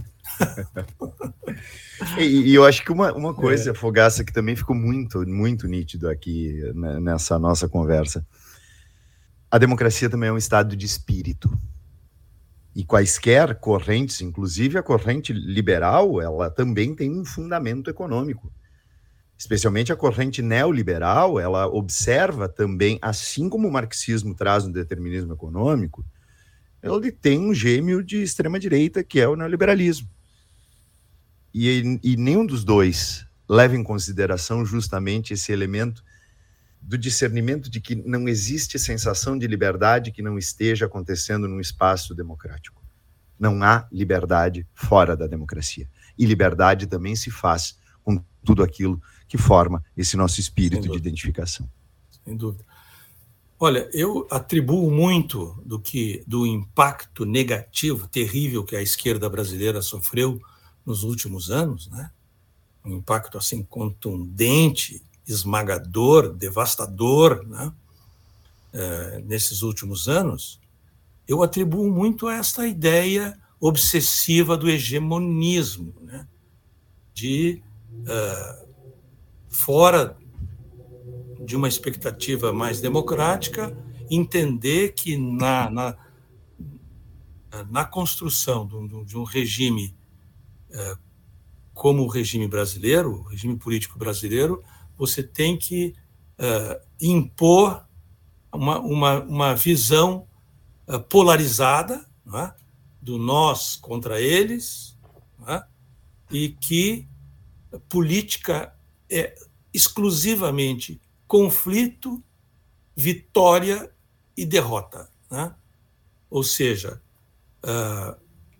e, e eu acho que uma, uma coisa, é. Fogaça, que também ficou muito, muito nítido aqui, né, nessa nossa conversa. A democracia também é um estado de espírito. E quaisquer correntes, inclusive a corrente liberal, ela também tem um fundamento econômico. Especialmente a corrente neoliberal, ela observa também, assim como o marxismo traz um determinismo econômico, ele tem um gêmeo de extrema-direita, que é o neoliberalismo. E, e nenhum dos dois leva em consideração justamente esse elemento do discernimento de que não existe sensação de liberdade que não esteja acontecendo num espaço democrático. Não há liberdade fora da democracia. E liberdade também se faz com tudo aquilo que forma esse nosso espírito de identificação.
Sem dúvida. Olha, eu atribuo muito do que do impacto negativo, terrível que a esquerda brasileira sofreu nos últimos anos, né? Um impacto assim contundente, esmagador, devastador, né? É, nesses últimos anos, eu atribuo muito a esta ideia obsessiva do hegemonismo, né? De uh, fora de uma expectativa mais democrática, entender que na, na, na construção de um, de um regime uh, como o regime brasileiro, o regime político brasileiro, você tem que uh, impor uma, uma, uma visão uh, polarizada, não é? Do nós contra eles, não é? E que a política é exclusivamente conflito, vitória e derrota, né? Ou seja, uh,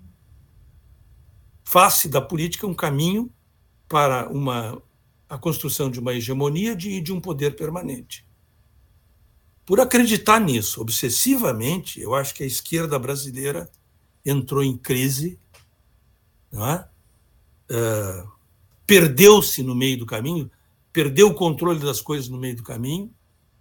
face da política um caminho para uma, a construção de uma hegemonia de, de um poder permanente. Por acreditar nisso obsessivamente, eu acho que a esquerda brasileira entrou em crise, não é? Uh, perdeu-se no meio do caminho, perdeu o controle das coisas no meio do caminho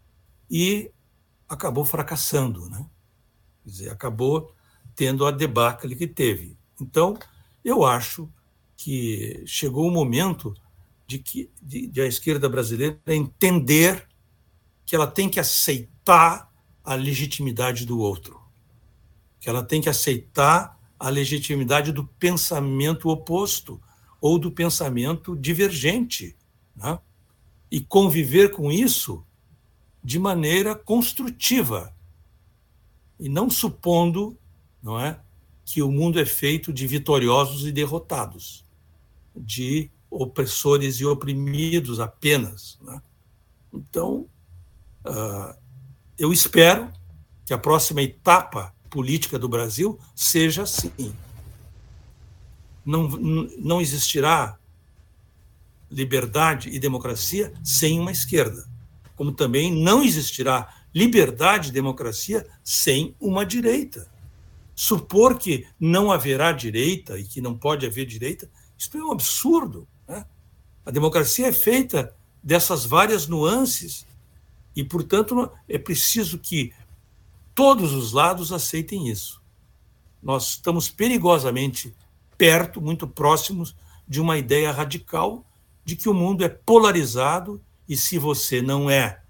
e acabou fracassando, né? Quer dizer, acabou tendo a debacle que teve. Então, eu acho que chegou o momento de que de, de a esquerda brasileira entender que ela tem que aceitar a legitimidade do outro, que ela tem que aceitar a legitimidade do pensamento oposto ou do pensamento divergente, né? E conviver com isso de maneira construtiva e não supondo, não é, que o mundo é feito de vitoriosos e derrotados, de opressores e oprimidos apenas, né? Então, uh, eu espero que a próxima etapa política do Brasil seja assim. Não, não existirá liberdade e democracia sem uma esquerda, como também não existirá liberdade e democracia sem uma direita. Supor que não haverá direita e que não pode haver direita, isso é um absurdo, né? A democracia é feita dessas várias nuances e, portanto, é preciso que todos os lados aceitem isso. Nós estamos perigosamente perto, muito próximos de uma ideia radical de que o mundo é polarizado e se você não é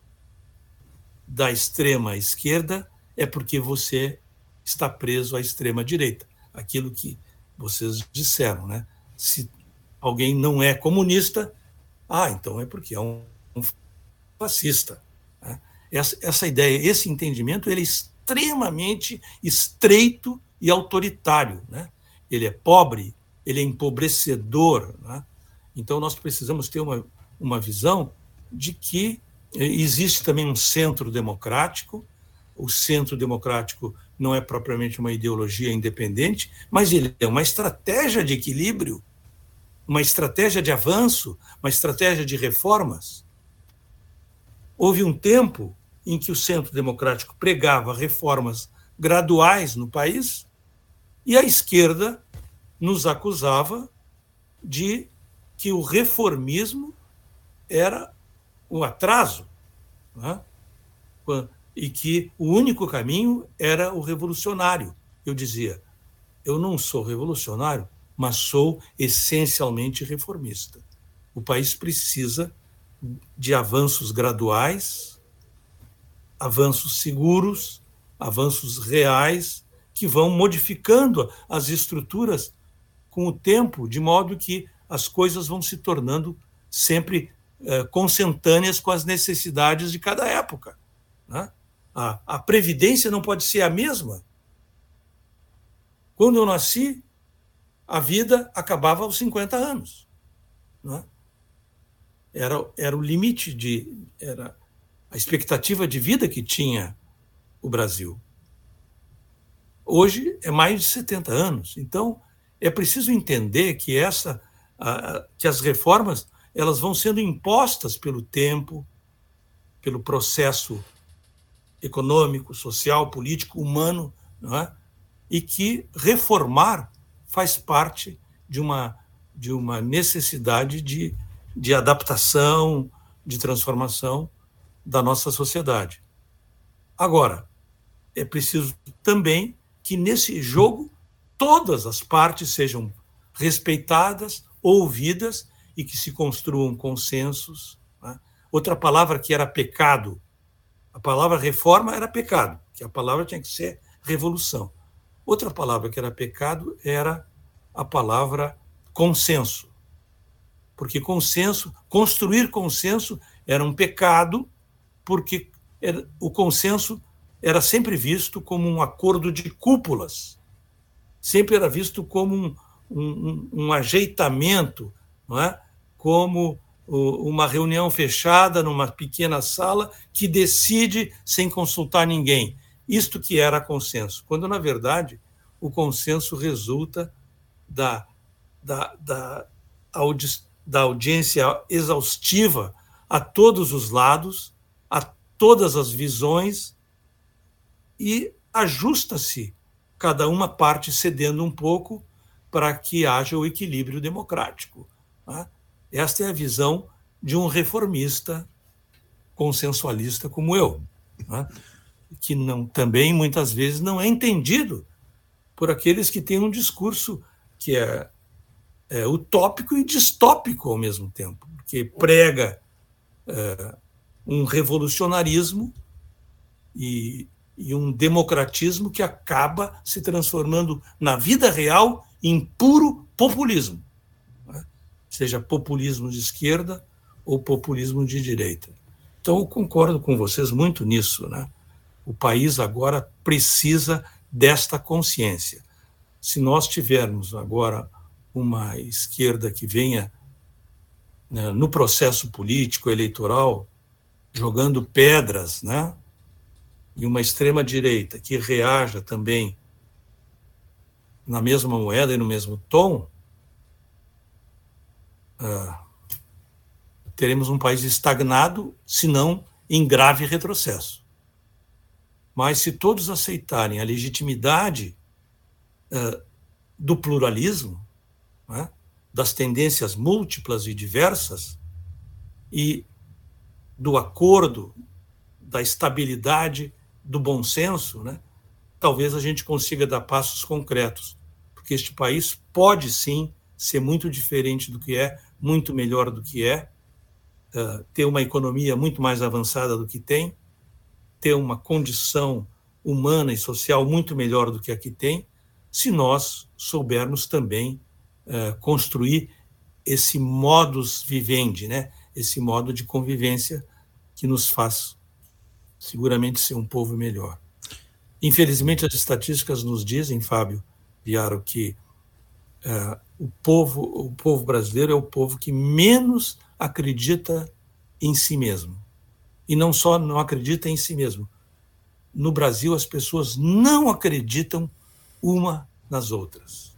da extrema esquerda, é porque você está preso à extrema direita. Aquilo que vocês disseram, né? Se alguém não é comunista, ah, então é porque é um, um fascista, né? Essa, essa ideia, esse entendimento, ele é extremamente estreito e autoritário, né? Ele é pobre, ele é empobrecedor, né? Então, nós precisamos ter uma, uma visão de que existe também um centro democrático. O centro democrático não é propriamente uma ideologia independente, mas ele é uma estratégia de equilíbrio, uma estratégia de avanço, uma estratégia de reformas. Houve um tempo em que o centro democrático pregava reformas graduais no país e a esquerda nos acusava de que o reformismo era o atraso, né? E que o único caminho era o revolucionário. Eu dizia, eu não sou revolucionário, mas sou essencialmente reformista. O país precisa de avanços graduais, avanços seguros, avanços reais, que vão modificando as estruturas com o tempo, de modo que as coisas vão se tornando sempre eh, consentâneas com as necessidades de cada época, né? A, a previdência não pode ser a mesma. Quando eu nasci, a vida acabava aos cinquenta anos, né? Era, era o limite de... era a expectativa de vida que tinha o Brasil. Hoje é mais de setenta anos. Então, é preciso entender que, essa, a, que as reformas elas vão sendo impostas pelo tempo, pelo processo econômico, social, político, humano, não é? E que reformar faz parte de uma, de uma necessidade de, de adaptação, de transformação da nossa sociedade. Agora, é preciso também que nesse jogo todas as partes sejam respeitadas, ouvidas e que se construam consensos. Né? Outra palavra que era pecado, a palavra reforma era pecado, que a palavra tinha que ser revolução. Outra palavra que era pecado era a palavra consenso, porque consenso, construir consenso era um pecado, porque era, o consenso era sempre visto como um acordo de cúpulas, sempre era visto como um, um, um ajeitamento, não é? Como uma reunião fechada numa pequena sala que decide sem consultar ninguém. Isto que era consenso, quando, na verdade, o consenso resulta da, da, da, audi da audiência exaustiva a todos os lados, a todas as visões, e ajusta-se cada uma parte cedendo um pouco para que haja o equilíbrio democrático. Né? Esta é a visão de um reformista consensualista como eu, né? Que não, também muitas vezes não é entendido por aqueles que têm um discurso que é, é utópico e distópico ao mesmo tempo, que prega é, um revolucionarismo e, e um democratismo que acaba se transformando na vida real em puro populismo, né? Seja populismo de esquerda ou populismo de direita. Então, eu concordo com vocês muito nisso, né? O país agora precisa desta consciência. Se nós tivermos agora uma esquerda que venha, né, no processo político, eleitoral, jogando pedras, né, e uma extrema-direita que reaja também na mesma moeda e no mesmo tom, uh, teremos um país estagnado, se não em grave retrocesso. Mas se todos aceitarem a legitimidade uh, do pluralismo, né, das tendências múltiplas e diversas, e do acordo, da estabilidade, do bom senso, né, talvez a gente consiga dar passos concretos, porque este país pode sim ser muito diferente do que é, muito melhor do que é, uh, ter uma economia muito mais avançada do que tem, ter uma condição humana e social muito melhor do que a que tem, se nós soubermos também uh, construir esse modus vivendi, né? Esse modo de convivência que nos faz seguramente ser um povo melhor. Infelizmente, as estatísticas nos dizem, Fábio Viaro, que uh, o, povo, o povo brasileiro é o povo que menos acredita em si mesmo. E não só não acredita em si mesmo. No Brasil, as pessoas não acreditam uma nas outras.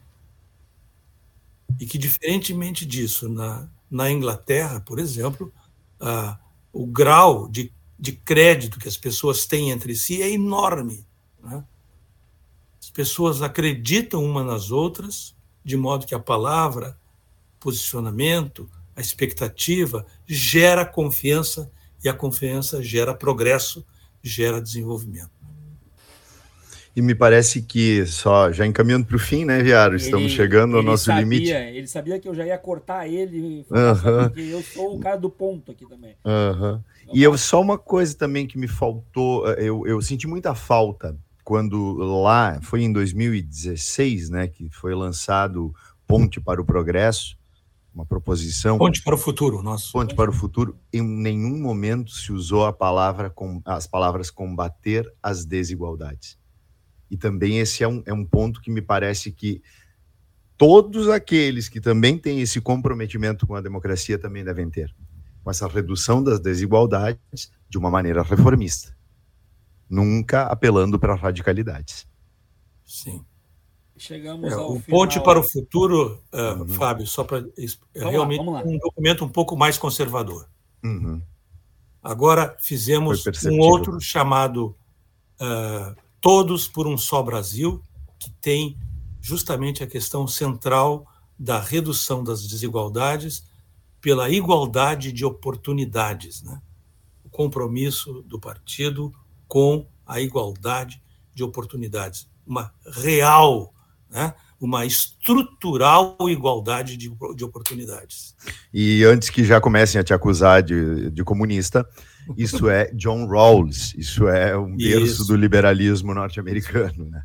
E que, diferentemente disso, na, na Inglaterra, por exemplo, uh, o grau de, de crédito que as pessoas têm entre si é enorme, né? As pessoas acreditam uma nas outras, de modo que a palavra, posicionamento, a expectativa gera confiança, e a confiança gera progresso, gera desenvolvimento.
E me parece que, só já encaminhando para o fim, né, Viaro? Estamos ele, chegando ao nosso
sabia,
limite.
Ele sabia que eu já ia cortar ele, uh-huh. Porque eu sou o cara do ponto aqui também.
Uh-huh. E eu, só uma coisa também que me faltou, eu, eu senti muita falta quando lá, foi em dois mil e dezesseis, né, que foi lançado Ponte para o Progresso, uma proposição...
Ponte para o Futuro, nosso.
Ponte para o Futuro. Em nenhum momento se usou a palavra com, as palavras combater as desigualdades. E também esse é um, é um ponto que me parece que todos aqueles que também têm esse comprometimento com a democracia também devem ter, com essa redução das desigualdades de uma maneira reformista, nunca apelando para radicalidades.
Sim.
Chegamos
é,
ao
o
final...
Ponte para o Futuro, uh, uhum. Fábio, só para é realmente lá, um documento um pouco mais conservador.
Uhum.
Agora fizemos um outro chamado uh, Todos por um Só Brasil, que tem justamente a questão central da redução das desigualdades pela igualdade de oportunidades, né? O compromisso do partido com a igualdade de oportunidades, uma real, né? Uma estrutural igualdade de, de oportunidades.
E antes que já comecem a te acusar de, de comunista, isso é John Rawls, isso é um berço isso. do liberalismo norte-americano, né?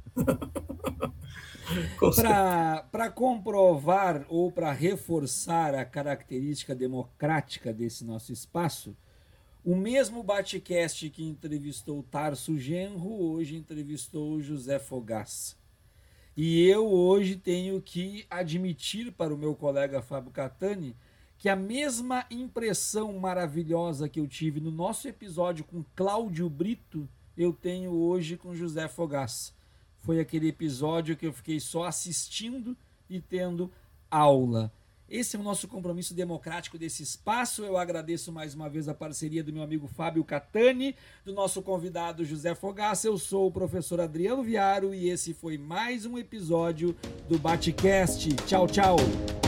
Para comprovar ou para reforçar a característica democrática desse nosso espaço, o mesmo Batcast que entrevistou Tarso Genro hoje entrevistou José Fogaça. E eu hoje tenho que admitir para o meu colega Fábio Catani que a mesma impressão maravilhosa que eu tive no nosso episódio com Cláudio Brito, eu tenho hoje com José Fogaça. Foi aquele episódio que eu fiquei só assistindo e tendo aula. Esse é o nosso compromisso democrático desse espaço. Eu agradeço mais uma vez a parceria do meu amigo Fábio Catani, do nosso convidado José Fogaça. Eu sou o professor Adriano Viaro e esse foi mais um episódio do Batcast. Tchau, tchau!